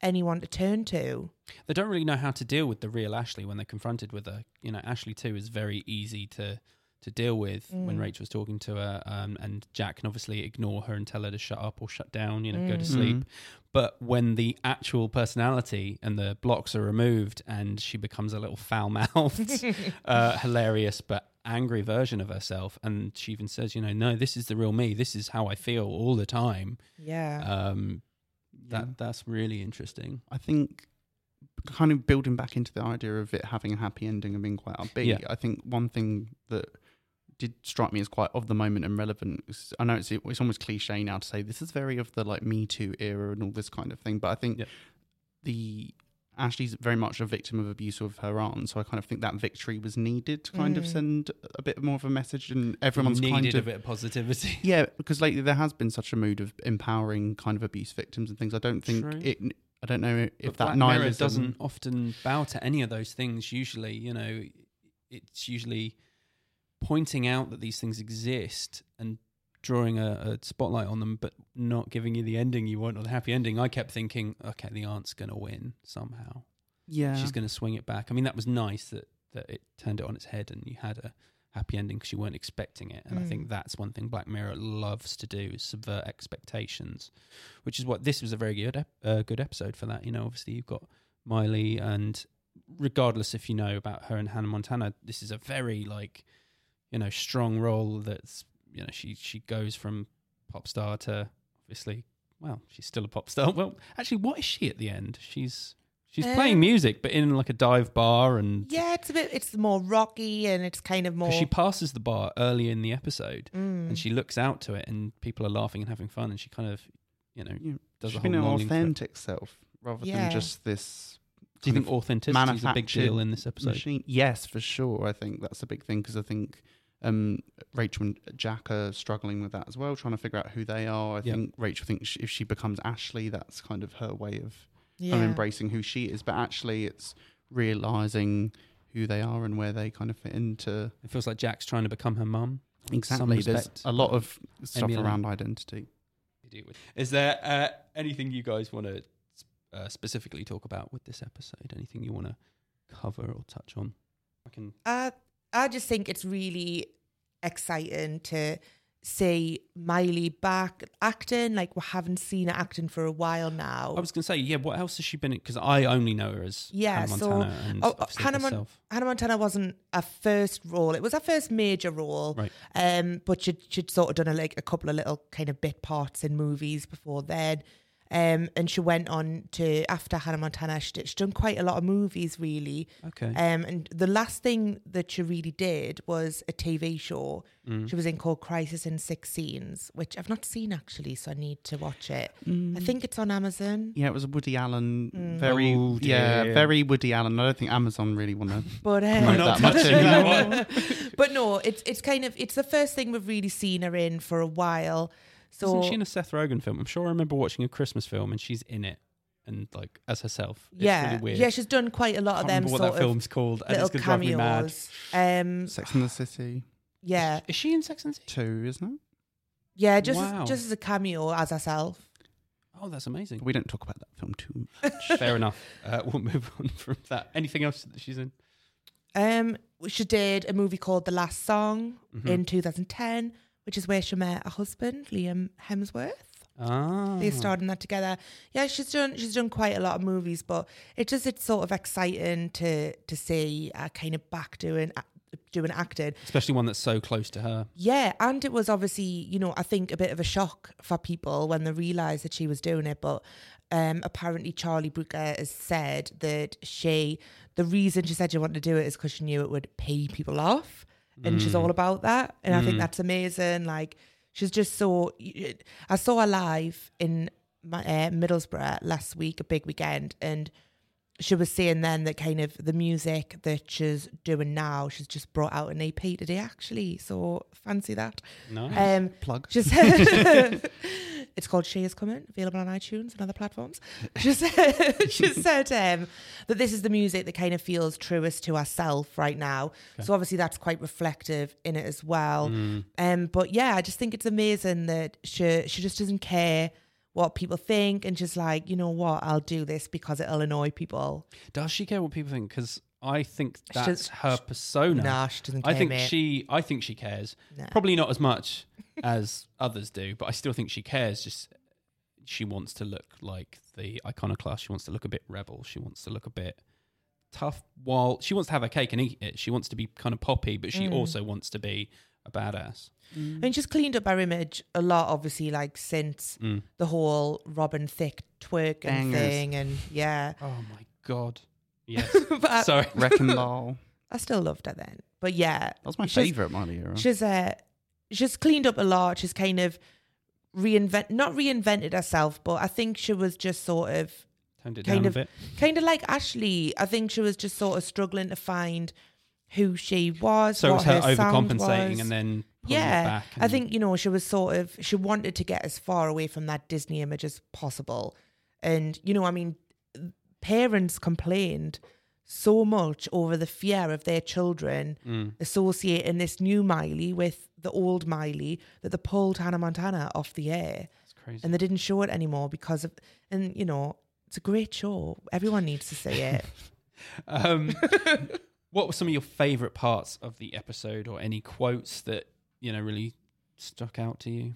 anyone to turn to. They don't really know how to deal with the real Ashley when they're confronted with her. You know, Ashley too is very easy to to deal with Mm. when Rachel's talking to her, um, and Jack can obviously ignore her and tell her to shut up or shut down, you know, go to Mm. sleep. Mm. But when the actual personality and the blocks are removed and she becomes a little foul-mouthed, uh, hilarious but angry version of herself, and she even says, you know, no, this is the real me. This is how I feel all the time. Yeah. Um, that Yeah. That's really interesting. I think kind of building back into the idea of it having a happy ending and being quite upbeat. Yeah. I think one thing that did strike me as quite of the moment and relevant. is- I know it's it's almost cliche now to say this is very of the like Me Too era and all this kind of thing, but I think Yep. the Ashley's very much a victim of abuse of her aunt, so I kind of think that victory was needed to kind of Mm. send a bit more of a message, and everyone's Needed kind a of bit of positivity. yeah, because lately there has been such a mood of empowering kind of abuse victims and things. I don't think True. it. I don't know if But that Black Mirror nihilism doesn't often bow to any of those things. Usually, you know, it's usually pointing out that these things exist and drawing a, a spotlight on them, but not giving you the ending you want or the happy ending. I kept thinking, okay, the aunt's going to win somehow. Yeah, She's going to swing it back. I mean, that was nice that, that it turned it on its head and you had a happy ending because you weren't expecting it. And I Mm. think that's one thing Black Mirror loves to do, is subvert expectations, which is what this was a very good ep- uh, good episode for that. You know, obviously you've got Miley, and regardless if you know about her and Hannah Montana, this is a very like, you know, strong role that's, you know, she she goes from pop star to obviously, well, she's still a pop star. Well, actually, what is she at the end? She's she's playing Um, music, but in like a dive bar, and Yeah, it's a bit. It's more rocky, and it's kind of more. 'cause she passes the bar early in the episode, Mm. and she looks out to it, and people are laughing and having fun, and she kind of, you know, Yeah, does she's a whole been an longing for it. authentic self rather Yeah. than just this. Do you kind think of authenticity is a big manufactured deal in this episode? machine? Yes, for sure. I think that's a big thing because I think um, Rachel and Jack are struggling with that as well, trying to figure out who they are. I Yep. think Rachel thinks if she becomes Ashley, that's kind of her way of yeah. kind of embracing who she is. But actually, it's realizing who they are and where they kind of fit into. It feels like Jack's trying to become her mum. Exactly. There's respect, a lot of stuff emulate. around identity. Is there uh, anything you guys want to uh, specifically talk about with this episode? Anything you want to cover or touch on? I can. I I just think it's really exciting to see Miley back acting. Like, we haven't seen her acting for a while now. I was going to say, yeah. What else has she been in? Because I only know her as Yeah, Hannah so- Montana and oh, obviously Hannah Mon- herself. Hannah Montana wasn't a first role. It was her first major role. Right. Um, but she'd, she'd sort of done a, like a couple of little kind of bit parts in movies before then. Um, and she went on to, after Hannah Montana, she did, she'd done quite a lot of movies, really. Okay. Um, and the last thing that she really did was a T V show. Mm. She was in called Crisis in Six Scenes, which I've not seen actually, so I need to watch it. Mm. I think it's on Amazon. Yeah, it was a Woody Allen, Mm. very Oh, yeah, dear. very Woody Allen. I don't think Amazon really want to But promote um, not that much touching that anymore. but no, it's it's kind of it's the first thing we've really seen her in for a while. So Isn't she in a Seth Rogen film? I'm sure I remember watching a Christmas film and she's in it and like as herself. It's yeah, really weird. yeah, she's done quite a lot I of can't them remember what sort that of film's called. And little it's going to drive me mad. cameos. Um, Sex and the City yeah, Is she in Sex and the City? two, isn't it? yeah, just Wow. as, just as a cameo as herself. Oh, that's amazing. We don't talk about that film too much. Fair enough. Uh, we'll move on from that. Anything else that she's in? Um, she did a movie called The Last Song Mhm. in two thousand ten, which is where she met her husband Liam Hemsworth. Ah. They starred in that together. Yeah, she's done she's done quite a lot of movies, but it's just it's sort of exciting to to see uh, kind of back doing doing acting. Especially one that's so close to her. Yeah, and it was obviously, you know, I think a bit of a shock for people when they realised that she was doing it. But um, apparently Charlie Brooker has said that she, the reason she said she wanted to do it is because she knew it would pay people off. And she's Mm. all about that. And I think Mm. that's amazing. Like, she's just so... I saw her live in my, uh, Middlesbrough last week, a big weekend, and she was saying then that kind of the music that she's doing now, she's just brought out an E P today, actually. So fancy that. Nice. Um, Plug. she said, it's called She Is Coming, available on iTunes and other platforms. She said, she said um, that this is the music that kind of feels truest to herself right now. Okay. So obviously that's quite reflective in it as well. Mm. Um, but yeah, I just think it's amazing that she she just doesn't care what people think, and she's like, you know what, I'll do this because it'll annoy people. Does she care what people think? Because I think She that's does- her persona. Nah, she doesn't care, I think mate. she. I think she cares. Nah. Probably not as much as others do, but I still think she cares. Just she wants to look like the iconoclast. She wants to look a bit rebel. She wants to look a bit tough. While she wants to have her cake and eat it, she wants to be kind of poppy, but she Mm. also wants to be a badass. And she's cleaned up her image a lot, obviously, like since Mm. the whole Robin Thicke twerking Bangers. thing, and yeah. Oh my god! Yes. But I, Sorry. Wrecking Ball. I still loved her then. But yeah, That was my she's- favourite Miley era. She's uh, she's cleaned up a lot. She's kind of reinvent, not reinvented herself, but I think she was just sort of Toned it kind down of a bit. kind of like Ashley. I think she was just sort of struggling to find who she was. So it was what her sound overcompensating was. and then pulling yeah, it back. I and- think, you know, she was sort of, she wanted to get as far away from that Disney image as possible. And, you know, I mean, parents complained so much over the fear of their children Mm. associating this new Miley with the old Miley that they pulled Hannah Montana off the air. It's crazy. And they didn't show it anymore because of, and, you know, it's a great show. Everyone needs to see it. Um, what were some of your favourite parts of the episode, or any quotes that you know really stuck out to you?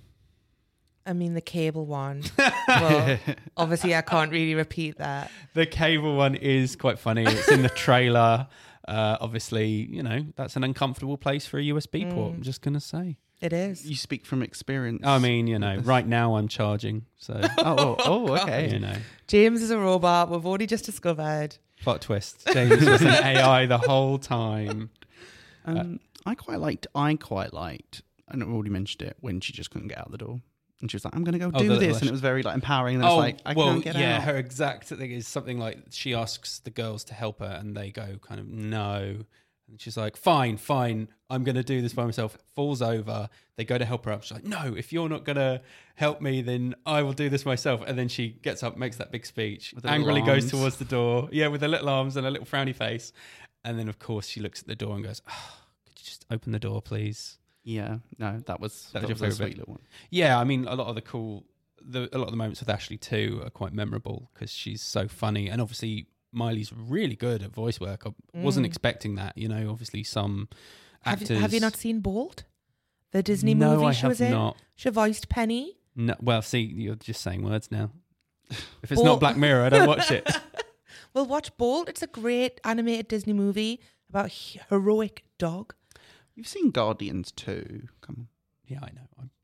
I mean, the cable one. Well, obviously, I can't really repeat that. The cable one is quite funny. It's in the trailer. Uh, obviously, you know that's an uncomfortable place for a U S B port. I'm just gonna say. It is. You speak from experience. I mean, you know, right now I'm charging, so oh, oh, oh, okay. you know, James is a robot. We've already just discovered. plot twist. James was an A I the whole time. Um, I quite liked. I quite liked. And I've already mentioned it when she just couldn't get out the door, and she was like, "I'm going to go Oh, do the this," little- and it was very like empowering. And then Oh, it's like, "I well, can't get yeah, out." her exact thing is something like she asks the girls to help her, and they go kind of no, and she's like, "Fine, fine, I'm going to do this by myself." Falls over. They go to help her up. She's like, "No, if you're not going to help me, then I will do this myself." And then she gets up, makes that big speech, With the little angrily goes arms. towards the door. Yeah, with her little arms and a little frowny face. And then, of course, she looks at the door and goes, oh, "Could you just open the door, please?" Yeah, no, that was That was that, your was a favourite sweet bit? little one. Yeah, I mean, a lot of the cool, the, a lot of the moments with Ashley too are quite memorable because she's so funny, and obviously Miley's really good at voice work. I wasn't Mm. expecting that, you know. Obviously, some Have actors. you, have you not seen Bolt? The Disney no, movie I she have was in? not. She voiced Penny. No, well, see, you're just saying words now. If it's Bolt- not Black Mirror, I don't watch it. Well, watch Bolt. It's a great animated Disney movie about a he- heroic dog. You've seen Guardians too. Come Yeah, I know. I'm,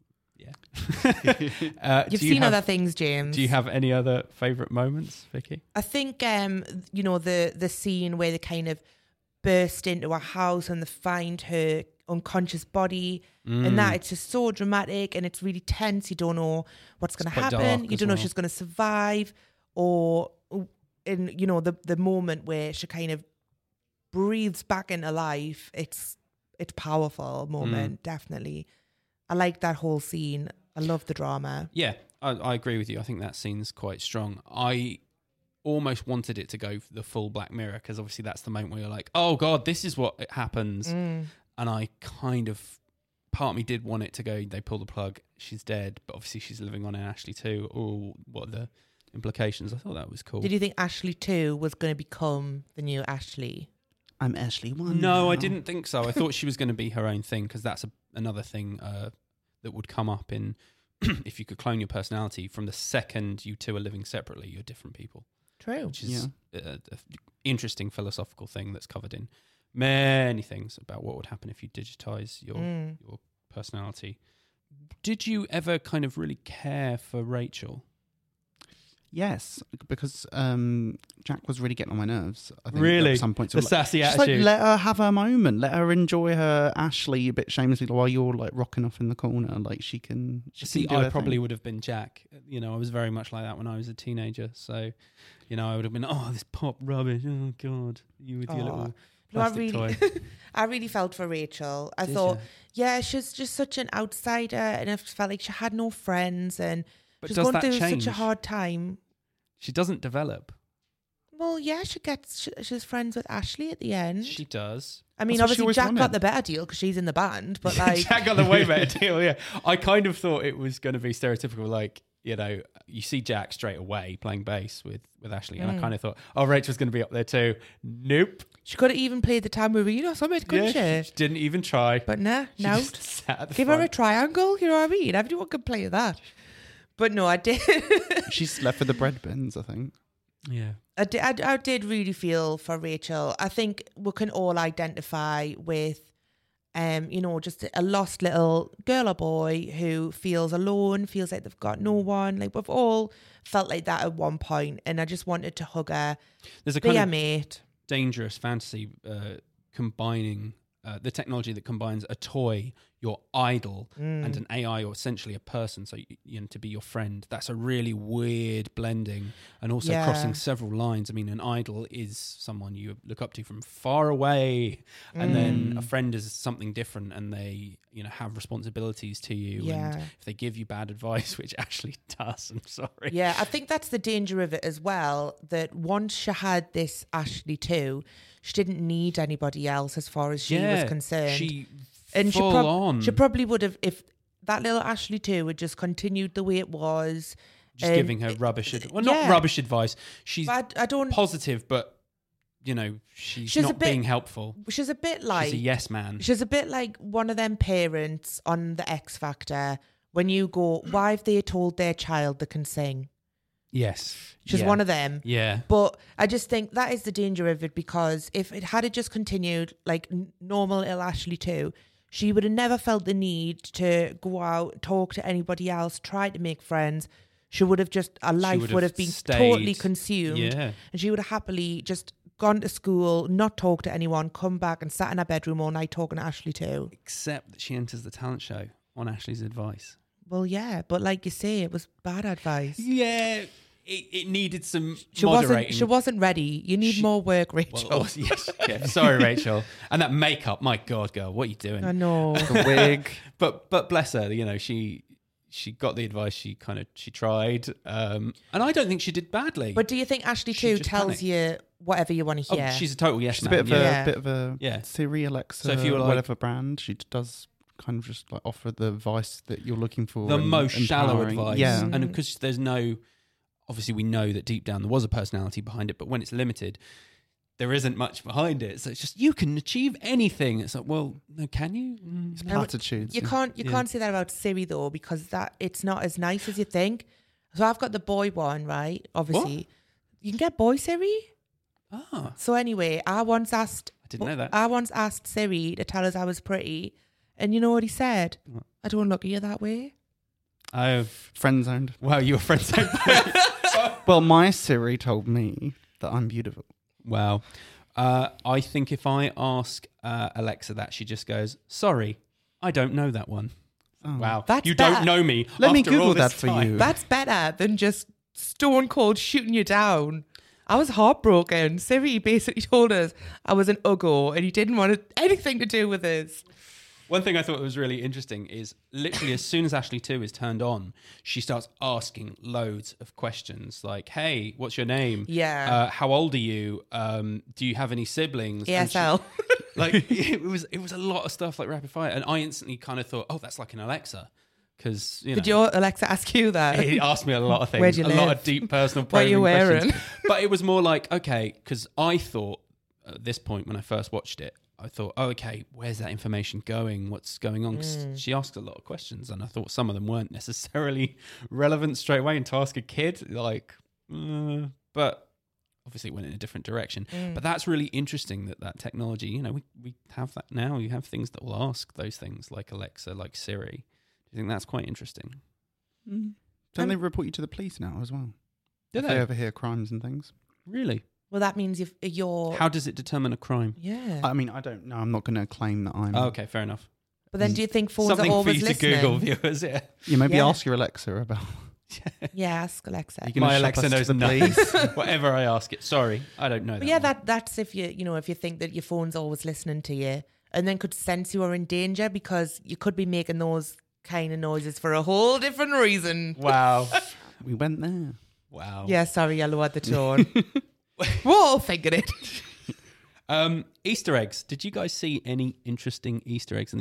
yeah. uh, You've do you seen have, other things, James. Do you have any other favourite moments, Vicky? I think um, you know, the the scene where they kind of burst into a house and they find her unconscious body, Mm. and that it's just so dramatic and it's really tense. You don't know what's going to quite happen. dark You as don't know well. if she's going to survive, or in you know the the moment where she kind of breathes back into life. It's it's powerful moment, Mm. definitely. I like that whole scene. I love the drama. Yeah, I, I agree with you. I think that scene's quite strong. I almost wanted it to go for the full Black Mirror because obviously that's the moment where you're like, oh God, this is what happens. Mm. And I kind of, part of me did want it to go, they pull the plug, she's dead, but obviously she's living on in Ashley too. Oh, what are the implications? I thought that was cool. Did you think Ashley two was going to become the new Ashley? I'm Ashley one. No, I now. didn't think so. I thought she was going to be her own thing because that's a, another thing uh, that would come up in if you could clone your personality from the second you two are living separately, you're different people, True. which is an interesting philosophical thing that's covered in many things about what would happen if you digitize your Mm. your personality. Did you ever kind of really care for Rachel? Yes, because um, Jack was really getting on my nerves. I think Really? at some point, The sassy just like, attitude. let her have her moment. Let her enjoy her Ashley a bit shamelessly while you're like rocking off in the corner. Like she can. She See, can do I her probably thing. would have been Jack. You know, I was very much like that when I was a teenager. So, you know, I would have been, oh, this pop rubbish. Oh, God. You with your Aw. little No, I plastic really, toy. I really felt for Rachel. I Did thought, ya? yeah, she's just such an outsider, and I felt like she had no friends, and But she's does going that through change? such a hard time. She doesn't develop. Well, yeah, she gets she, she's friends with Ashley at the end. She does. I mean, That's what she obviously always Jack wanted. got the better deal because she's in the band, but like, Jack got the way better deal, yeah. I kind of thought it was going to be stereotypical, like, you know, you see Jack straight away playing bass with, with Ashley. And Mm. I kind of thought, oh, Rachel's going to be up there too. Nope. She could have even played the tambourine or something, couldn't Yeah, she? she didn't even try. But nah, She no. just sat at the Give her a front. triangle, you know what I mean? Everyone can play that. But no, I did. She's left with the bread bins, I think. Yeah. I did, I, I did really feel for Rachel. I think we can all identify with, um, you know, just a lost little girl or boy who feels alone, feels like they've got no one. Like we've all felt like that at one point, and I just wanted to hug her, There's a be kind a of mate. dangerous fantasy uh, combining uh, the technology that combines a toy, your idol, Mm. and an A I, or essentially a person, so you, you know, to be your friend. That's a really weird blending, and also Yeah. crossing several lines. I mean, an idol is someone you look up to from far away, and then a Mm. friend is something different, and they, you know, have responsibilities to you. Yeah. And if they give you bad advice, which Ashley does, I'm sorry. Yeah, I think that's the danger of it as well, that once she had this Ashley too, she didn't need anybody else as far as she Yeah, was concerned. She and she, full prob- on. she probably would have, if that little Ashley too had just continued the way it was. just um, giving her rubbish advice. Well, not yeah. rubbish advice. She's But I, I don't. positive, but, you know, she's, She's a not bit being helpful. She's a bit like she's a yes man. She's a bit like one of them parents on the X Factor when you go, why have they told their child they can sing? Yes. She's yeah. one of them. Yeah. But I just think that is the danger of it, because if it had it just continued like n- normal little Ashley too, she would have never felt the need to go out, talk to anybody else, try to make friends. She would have just, her life would would have have been stayed- totally consumed. Yeah. And she would have happily just gone to school, not talked to anyone, come back and sat in her bedroom all night talking to Ashley too. Except that she enters the talent show on Ashley's advice. Well, yeah, but like you say, it was bad advice. Yeah. It, it needed some She moderating. wasn't. She wasn't ready. You need She- more work, Well, Rachel. oh, yes. Yeah. Sorry, Rachel. And that makeup, my God, girl, what are you doing? I know. The wig. But but bless her, you know, she she got the advice. She kind of she tried, um, and I don't think she did badly. But do you think Ashley She too just tells panicked. you whatever you want to oh, hear? she's a total yes She's a man. bit of yeah. a Yeah. bit of a Yeah. Siri, Alexa, So if you were like- whatever brand, she does kind of just like offer the advice that you're looking for. the and most shallow empowering. advice. Yeah. Mm. And because there's no, obviously we know that deep down there was a personality behind it, but when it's limited, there isn't much behind it. So it's just, you can achieve anything. It's like, well, no, can you? Mm, It's no. platitudes. You yeah. can't. You Yeah. can't say that about Siri though, because that it's not as nice as you think. So I've got the boy one, right? Obviously, you can get boy Siri. Ah, So anyway, I once asked. I didn't know that. I once asked Siri to tell us I was pretty, and you know what he said? What? I don't look at you that way. Oh, Friend zoned. wow, you were friends. Well, my Siri told me that I'm beautiful. Wow. Uh, I think if I ask uh, Alexa that, she just goes, sorry, I don't know that one. Oh. Wow. That's you better. don't know me. Let me after Google all this that for time. you. That's better than just stone cold shooting you down. I was heartbroken. Siri basically told us I was an uggo and he didn't want anything to do with this. One thing I thought was really interesting is literally as soon as Ashley two is turned on, she starts asking loads of questions like, hey, what's your name? Yeah. Uh, how old are you? Um, do you have any siblings? E And S she- L. like it was it was a lot of stuff like rapid fire. And I instantly kind of thought, oh, that's like an Alexa. Because, you know. Did your Alexa ask you that? He asked me a lot of things, Where do you a lot live? of deep personal What are you probing wearing? questions. But it was more like, okay, because I thought at this point when I first watched it, I thought, oh, okay, where's that information going? What's going on? 'Cause Mm. she asked a lot of questions, and I thought some of them weren't necessarily relevant straight away. And to ask a kid, like, uh, but obviously it went in a different direction. Mm. But that's really interesting that that technology, you know, we, we have that now. You have things that will ask those things like Alexa, like Siri. Do you think that's quite interesting? Mm. Don't they report you to the police now as well? Do if they? they overhear crimes and things. Really? Well, that means if you're. How does it determine a crime? Yeah. I mean, I don't know. I'm not going to claim that I'm. Oh, okay, fair enough. but then do you think phones Something are for always you to listening? Google, viewers. Yeah. You maybe Yeah. ask your Alexa about. Yeah, ask Alexa. You gonna My shop Alexa us to knows the nothing. police? Whatever I ask it. Sorry, I don't know. But that yeah, one. that that's if you you know if you think that your phone's always listening to you, and then could sense you are in danger because you could be making those kind of noises for a whole different reason. Wow. We went there. Wow. Yeah, sorry, I lowered the tone. We're all thinking it. Um, Easter eggs. Did you guys see any interesting Easter eggs in the episode? Um, I saw one.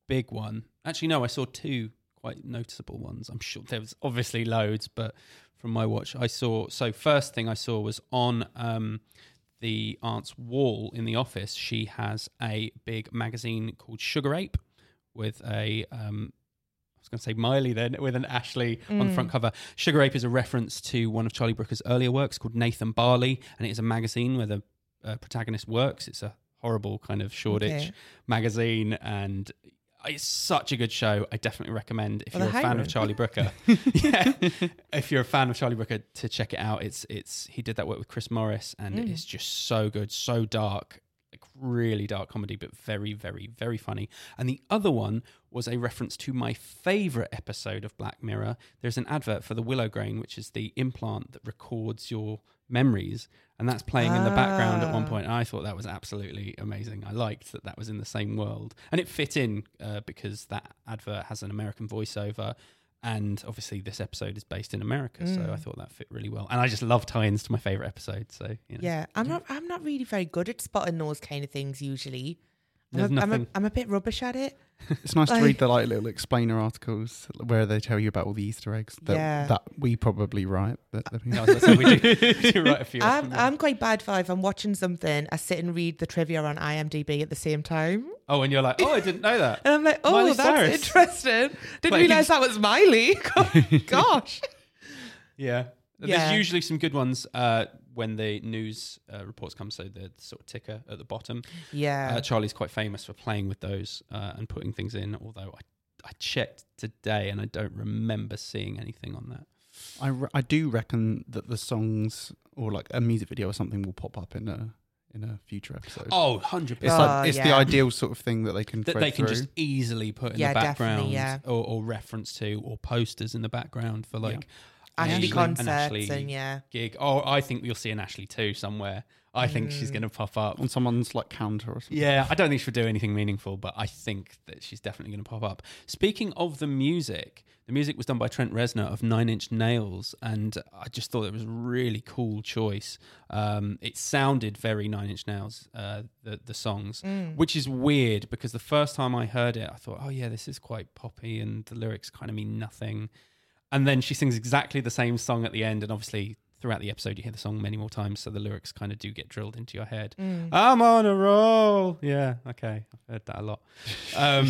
big one. Actually, no, I saw two quite noticeable ones. I'm sure there was obviously loads, but from my watch, I saw. So first thing I saw was on um, the aunt's wall in the office. She has a big magazine called Sugar Ape with a. Um, I was going to say Miley then, with an Ashley mm. on the front cover. Sugar Ape is a reference to one of Charlie Brooker's earlier works called Nathan Barley, and it is a magazine where the uh, protagonist works. It's a horrible kind of Shoreditch okay. magazine, and it's such a good show. I definitely recommend if well, you're a fan of Charlie Brooker. yeah, if you're a fan of Charlie Brooker, to check it out. It's it's he did that work with Chris Morris, and mm. it's just so good, so dark, like really dark comedy, but very, very, very funny. And the other one was a reference to my favourite episode of Black Mirror. There's an advert for the Willow Grain, which is the implant that records your memories, and that's playing ah. in the background at one point. And I thought that was absolutely amazing. I liked that that was in the same world, and it fit in uh, because that advert has an American voiceover, and obviously this episode is based in America, mm. so I thought that fit really well. And I just love tie-ins to my favorite episode. So you know. yeah, I'm not I'm not really very good at spotting those kind of things usually. I'm a, I'm, a, I'm a bit rubbish at it. It's nice like, to read the like little explainer articles where they tell you about all the Easter eggs that, yeah. that we probably write. That, that no, so we do, do write a few. I'm, I'm quite bad for if I'm watching something, I sit and read the trivia on IMDb at the same time. Oh, and you're like, oh, I didn't know that. And I'm like, oh, Miley that's Cyrus. interesting. Didn't Like, realise that was Miley. Gosh. Yeah. There's Yeah. usually some good ones uh, when the news uh, reports come, so the sort of ticker at the bottom. Yeah. Uh, Charlie's quite famous for playing with those uh, and putting things in, although I, I checked today and I don't remember seeing anything on that. I, re- I do reckon that the songs or like a music video or something will pop up in a in a future episode. Oh, one hundred percent. It's, like, Oh, it's yeah. the ideal sort of thing that they can That thread they can through. just easily put in Yeah, the background definitely, yeah. or, or reference to, or posters in the background for like Ashley Ashley- concerts an Ashley and yeah. gig. Oh, I think you'll see an Ashley too somewhere. I think she's going to pop up. on someone's like counter or something. Yeah, I don't think she'll do anything meaningful, but I think that she's definitely going to pop up. Speaking of the music, the music was done by Trent Reznor of Nine Inch Nails, and I just thought it was a really cool choice. Um, it sounded very Nine Inch Nails, uh, the, the songs, Mm. which is weird because the first time I heard it, I thought, oh yeah, this is quite poppy and the lyrics kind of mean nothing. And then she sings exactly the same song at the end, and obviously throughout the episode you hear the song many more times, so the lyrics kind of do get drilled into your head. Mm. I'm on a roll. Yeah, okay. I've heard that a lot. Um,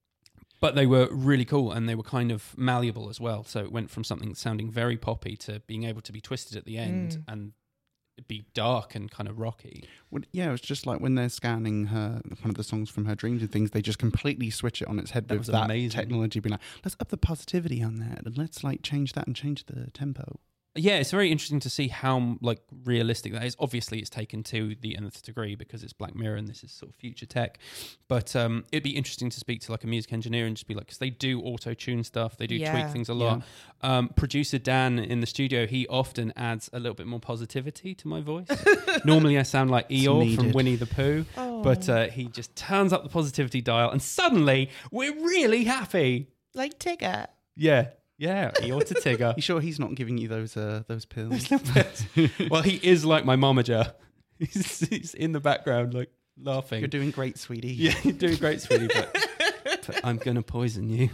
but they were really cool, and they were kind of malleable as well. So it went from something sounding very poppy to being able to be twisted at the end Mm. and be dark and kind of rocky. Well, yeah, it was just like when they're scanning her, one of the songs from her dreams and things, they just completely switch it on its head That with was that amazing. technology being like, let's up the positivity on that and let's like change that and change the tempo. Yeah, it's very interesting to see how like realistic that is. Obviously, it's taken to the nth degree because it's Black Mirror and this is sort of future tech. But um, it'd be interesting to speak to like a music engineer and just be like, because they do auto tune stuff, they do Yeah. tweak things a lot. Um, producer Dan in the studio, he often adds a little bit more positivity to my voice. Normally, I sound like Eeyore from needed. Winnie the Pooh, Oh. but uh, he just turns up the positivity dial, and suddenly we're really happy. Like Tigger. Yeah. Yeah, Eeyore to Tigger. You sure he's not giving you those uh, those pills? Well, he is like my momager. He's, he's in the background, like laughing. You're doing great, sweetie. Yeah, you're doing great, sweetie, but, but I'm going to poison you.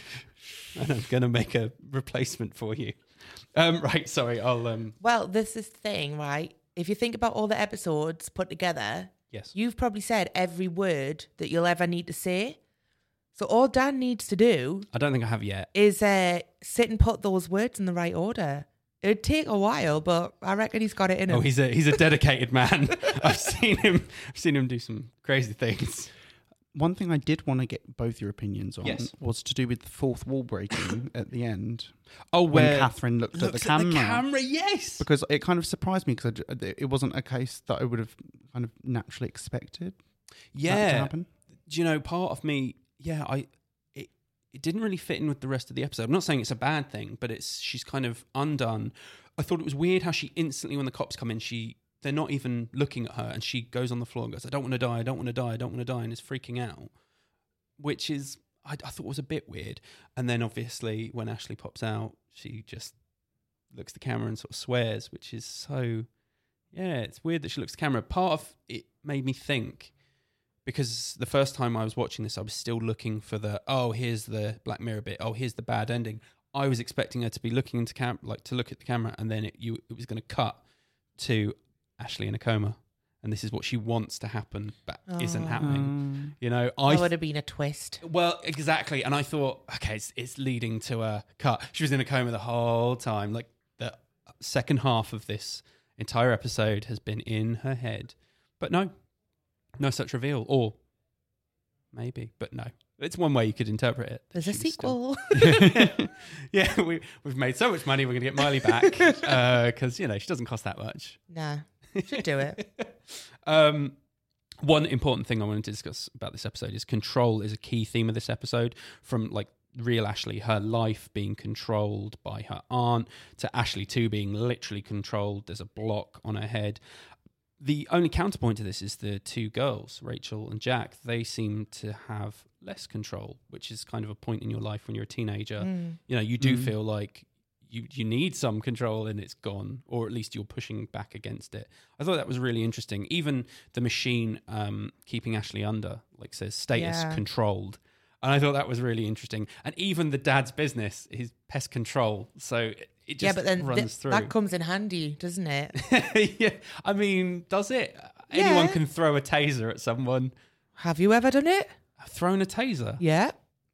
And I'm going to make a replacement for you. Um, right, sorry, I'll... Um, Well, this is the thing, right? If you think about all the episodes put together, yes. you've probably said every word that you'll ever need to say. So all Dan needs to do I don't think I have yet. is uh, sit and put those words in the right order. It'd take a while, but I reckon he's got it in him. Oh, he's a he's a dedicated man. I've seen him. I've seen him do some crazy things. One thing I did want to get both your opinions on Yes. was to do with the fourth wall breaking at the end. Oh, when where Catherine looked at the looks camera. the camera, yes. Because it kind of surprised me because it wasn't a case that I would have kind of naturally expected that to Yeah. happen. Do you know, part of me, yeah, I it it didn't really fit in with the rest of the episode. I'm not saying it's a bad thing, but it's she's kind of undone. I thought it was weird how she instantly, when the cops come in, she they're not even looking at her, and she goes on the floor and goes, "I don't want to die, I don't want to die, I don't want to die," and is freaking out, which is I, I thought was a bit weird. And then obviously when Ashley pops out, she just looks at the camera and sort of swears, which is so yeah, it's weird that she looks at the camera. Part of it made me think, because the first time I was watching this, I was still looking for the, oh, here's the Black Mirror bit. Oh, here's the bad ending. I was expecting her to be looking into cam, like to look at the camera, and then it, you, it was going to cut to Ashley in a coma. And this is what she wants to happen, but oh. isn't happening. You know, I that would have been a twist. Well, exactly. And I thought, okay, it's, it's leading to a cut. She was in a coma the whole time. Like the second half of this entire episode has been in her head. But no, no such reveal. Or maybe, but no. It's one way you could interpret it. There's a sequel. Still... yeah, we, we've made so much money, we're going to get Miley back. Because, uh, you know, she doesn't cost that much. Nah. Should do it. um, one important thing I wanted to discuss about this episode is control is a key theme of this episode. From like real Ashley, her life being controlled by her aunt, to Ashley too being literally controlled. There's a block on her head. The only counterpoint to this is the two girls, Rachel and Jack. They seem to have less control, which is kind of a point in your life when you're a teenager. Mm. You know, you do mm. feel like You, you need some control and it's gone, or at least you're pushing back against it. I thought that was really interesting. Even the machine um, keeping Ashley under, like says status yeah. controlled. And I thought that was really interesting. And even the dad's business is pest control. So it, it just yeah, but then runs th- through. That comes in handy, doesn't it? yeah. I mean, does it? Yeah. Anyone can throw a taser at someone. Have you ever done it? Thrown a taser? Yeah.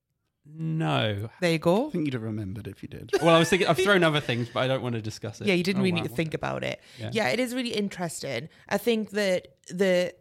No. There you go. I think you'd have remembered if you did. Well, I was thinking, I've thrown other things, but I don't want to discuss it. Yeah, you didn't oh, really wow. need to think about it. Yeah. yeah, it is really interesting. I think that the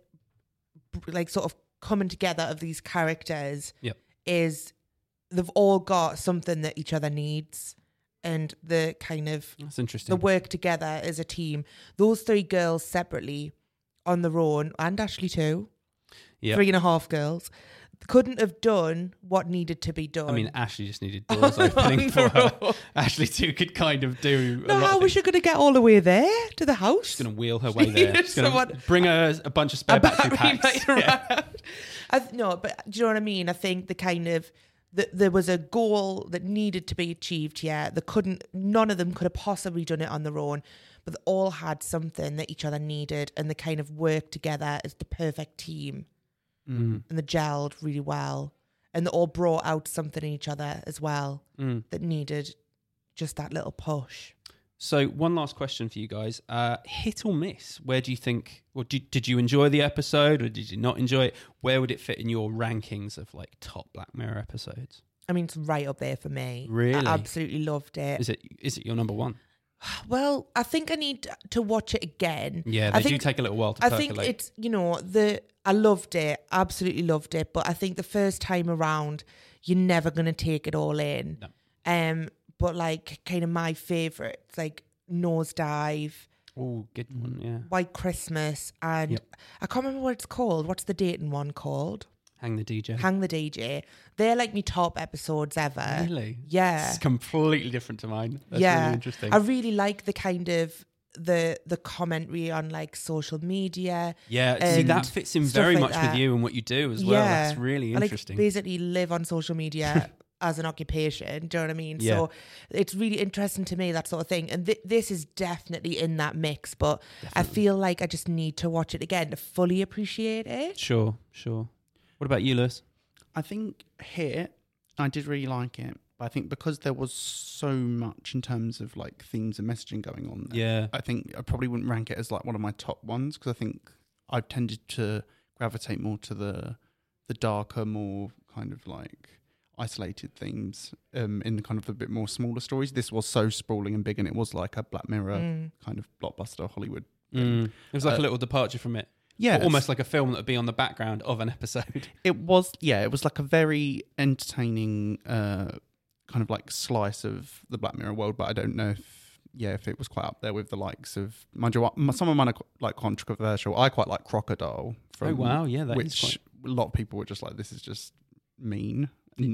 like sort of coming together of these characters yep. is they've all got something that each other needs, and the kind of that's interesting. The work together as a team. Those three girls separately on their own, and Ashley too, yep. three and a half girls, couldn't have done what needed to be done. I mean, Ashley just needed doors opening for her. Ashley too could kind of do no, a lot how of was she going to get all the way there to the house? She's going to wheel her way there. She's going to bring her a bunch of spare battery packs. Yeah. I, no, but do you know what I mean? I think the kind of the, there was a goal that needed to be achieved here. They couldn't. None of them could have possibly done it on their own, but they all had something that each other needed, and they kind of worked together as the perfect team. Mm. And they gelled really well, and they all brought out something in each other as well mm. that needed just that little push. So one last question for you guys. Uh, hit or miss? Where do you think, or did, did you enjoy the episode or did you not enjoy it? Where would it fit in your rankings of like top Black Mirror episodes? I mean, it's right up there for me. Really? I absolutely loved it. Is it? Is it your number one? Well, I think I need to watch it again. Yeah, they I think, do take a little while to I percolate. think it's, you know, the I loved it, absolutely loved it, but I think the first time around, you're never going to take it all in. No. Um, but like kind of my favourites, like Nosedive. Oh, good one, yeah. White Christmas, and yep. I can't remember what it's called. What's the dating one called? Hang the D J. Hang the D J. They're like my top episodes ever. Really? Yeah. It's completely different to mine. That's yeah. really interesting. I really like the kind of the the commentary on like social media. Yeah, see, that fits in very like much that. with you and what you do as well. Yeah. That's really I interesting. like basically live on social media as an occupation. Do you know what I mean? Yeah. So it's really interesting to me, that sort of thing. And th- this is definitely in that mix, but definitely. I feel like I just need to watch it again to fully appreciate it. Sure, sure. What about you, Lewis? I think here, I did really like it. But I think because there was so much in terms of like themes and messaging going on there, yeah. I think I probably wouldn't rank it as like one of my top ones, because I think I've tended to gravitate more to the the darker, more kind of like isolated themes um, in the kind of the bit more smaller stories. This was so sprawling and big, and it was like a Black Mirror Mm. kind of blockbuster Hollywood. Mm. It was like Uh, a little departure from it. Yeah, almost like a film that would be on the background of an episode. It was, yeah, it was like a very entertaining uh, kind of like slice of the Black Mirror world, but I don't know if, yeah, if it was quite up there with the likes of, mind you, some of mine are like controversial. I quite like Crocodile. From, oh, wow, yeah, that which is quite... a lot of people were just like, this is just mean.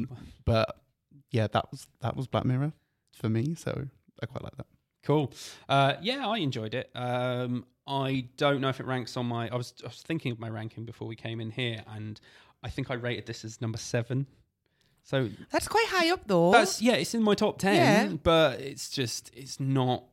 But yeah, that was that was Black Mirror for me, so I quite like that. Cool. Uh, yeah, I enjoyed it. Um, I don't know if it ranks on my... I was, I was thinking of my ranking before we came in here, and I think I rated this as number seven. So that's quite high up, though. That's yeah, it's in my top ten, yeah. but it's just it's not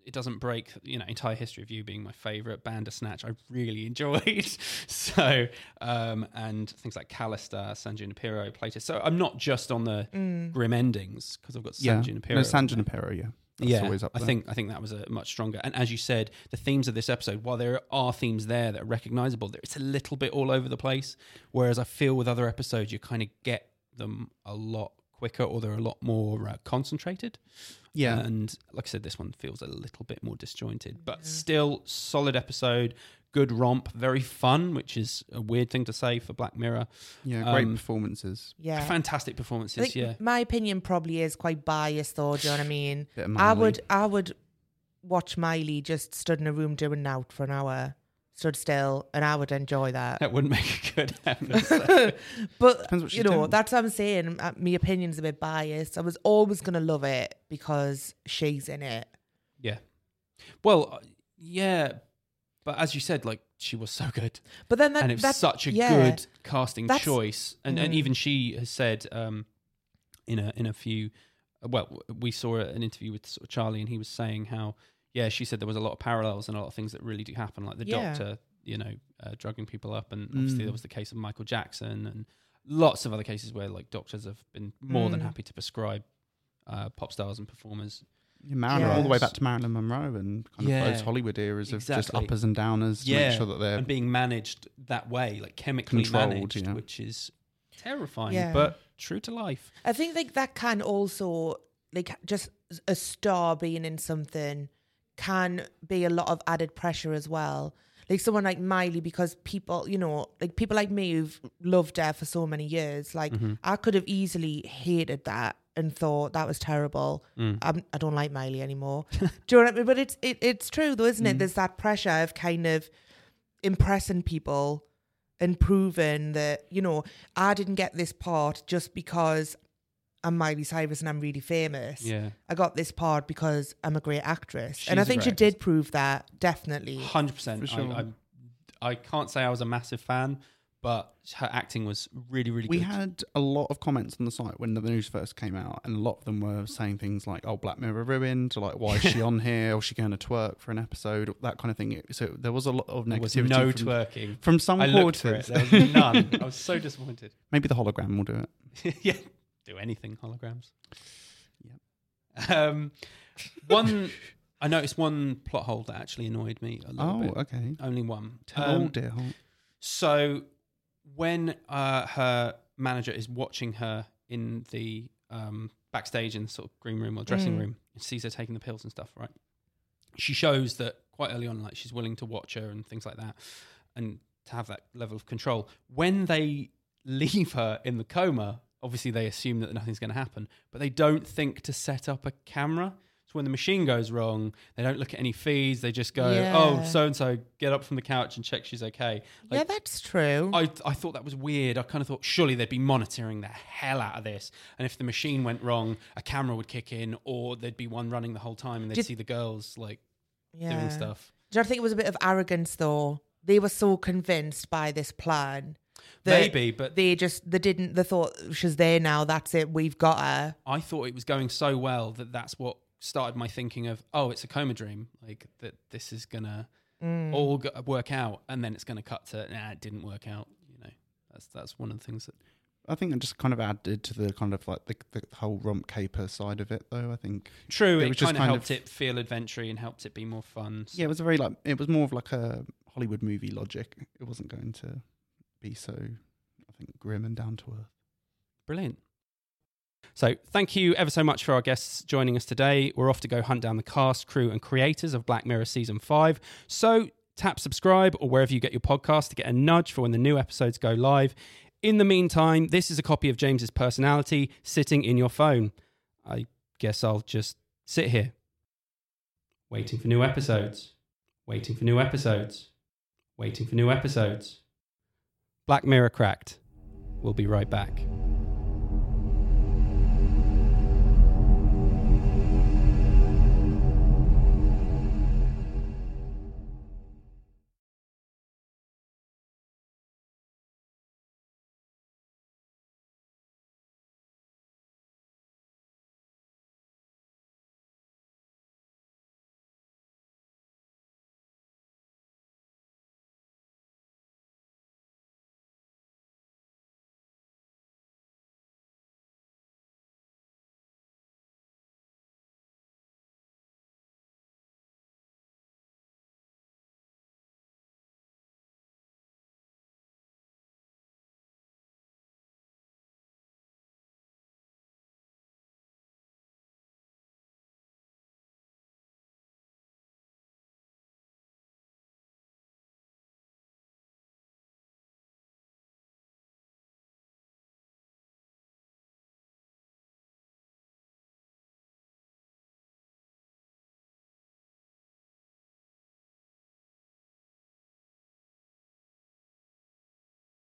it doesn't break, you know, Entire History of You being my favourite. Bandersnatch I really enjoyed. so, um, and things like Callister, San Junipero, Plato. So I'm not just on the Mm. grim endings because I've got San Yeah, Junipero. no, San Junipero, yeah. That's yeah, always up I there. think I think that was a much stronger. And as you said, the themes of this episode, while there are themes there that are recognisable, it's a little bit all over the place. Whereas I feel with other episodes, you kind of get them a lot quicker, or they're a lot more uh, concentrated. Yeah. And like I said, this one feels a little bit more disjointed, but still solid episode, good romp, very fun, which is a weird thing to say for Black Mirror. Yeah, great Um, performances. Yeah. Fantastic I performances, think yeah. my opinion probably is quite biased, though. Do you know what I mean? Bit of I Miley. would, I would watch Miley just stood in a room doing nout for an hour, stood still, and I would enjoy that. That wouldn't make a good episode. But Depends what you she's know, doing. that's what I'm saying. Uh, My opinion's a bit biased. I was always gonna love it because she's in it. Yeah. Well, uh, yeah, but as you said, like she was so good, But then that, and it was that- such a yeah. good casting That's- choice, and and Mm. even she has said um, in a in a few, well, we saw an interview with sort of Charlie, and he was saying how yeah, she said there was a lot of parallels and a lot of things that really do happen, like the Yeah. doctor, you know, uh, drugging people up, and obviously Mm. there was the case of Michael Jackson and lots of other cases where like doctors have been more than Mm. happy to prescribe uh, pop stars and performers. Yeah, Marilyn, all the way Yes. back to Marilyn Monroe and kind Yeah, of those Hollywood eras of just exactly. uppers and downers to yeah, make sure that they're and being managed that way, like chemically Controlled, managed, yeah. which is terrifying, Yeah. but true to life. I think like that can also like just a star being in something can be a lot of added pressure as well. Like someone like Miley, because people, you know, like people like me who've loved her for so many years, like Mm-hmm. I could have easily hated that and thought that was terrible. Mm. I'm, I don't like Miley anymore. Do you know what I mean? But it's it, it's true though, isn't it? Mm. There's that pressure of kind of impressing people and proving that, you know, I didn't get this part just because I'm Miley Cyrus and I'm really famous. Yeah, I got this part because I'm a great actress. She's and I a think great she did prove that, definitely. hundred percent. For sure. I, I, I can't say I was a massive fan, but her acting was really, really We good. had a lot of comments on the site when the news first came out, and a lot of them were saying things like, "Oh, Black Mirror ruined," or like, "Why is she on here? Or is she going to twerk for an episode?" That kind of thing. So there was a lot of There was negativity no from, twerking. from some I looked for it. quarters. There was none. I was so disappointed. Maybe the hologram will do it. yeah, do anything holograms. Um, one, I noticed one plot hole that actually annoyed me a little Oh, bit. okay. Only one. Tell Um, all, dear heart. So when uh, her manager is watching her in the um, backstage in the sort of green room or dressing Mm. room, and sees her taking the pills and stuff, right? She shows that quite early on, like she's willing to watch her and things like that, and to have that level of control. When they leave her in the coma, obviously they assume that nothing's going to happen, but they don't think to set up a camera. So when the machine goes wrong, they don't look at any feeds. They just go, Yeah. oh, so-and-so, get up from the couch and check she's okay. Like, yeah, that's true. I, I thought that was weird. I kind of thought surely they'd be monitoring the hell out of this. And if the machine went wrong, a camera would kick in, or there'd be one running the whole time and they'd Did- see the girls like yeah. doing stuff. Do you think it was a bit of arrogance though? They were so convinced by this plan. that Maybe, but they just, they didn't, they thought she's there now, that's it, we've got her. I thought it was going so well that that's what started my thinking of, oh, it's a coma dream. Like that this is going to Mm. all go- work out. And then it's going to cut to, nah, it didn't work out. You know, that's that's one of the things that... I think it just kind of added to the kind of like the, the whole romp caper side of it, though. I think. True, It it, was just kind of kind helped of- it feel adventure and helped it be more fun. Yeah, it was a very like it was more of like a Hollywood movie logic. It wasn't going to be so, I think, grim and down to earth. Brilliant. So thank you ever so much for our guests joining us today. We're off to go hunt down the cast, crew and creators of Black Mirror Season five. So tap subscribe or wherever you get your podcast to get a nudge for when the new episodes go live. In the meantime, this is a copy of James's personality sitting in your phone. I guess I'll just sit here. Waiting for new episodes. Waiting for new episodes. Waiting for new episodes. Black Mirror Cracked. We'll be right back.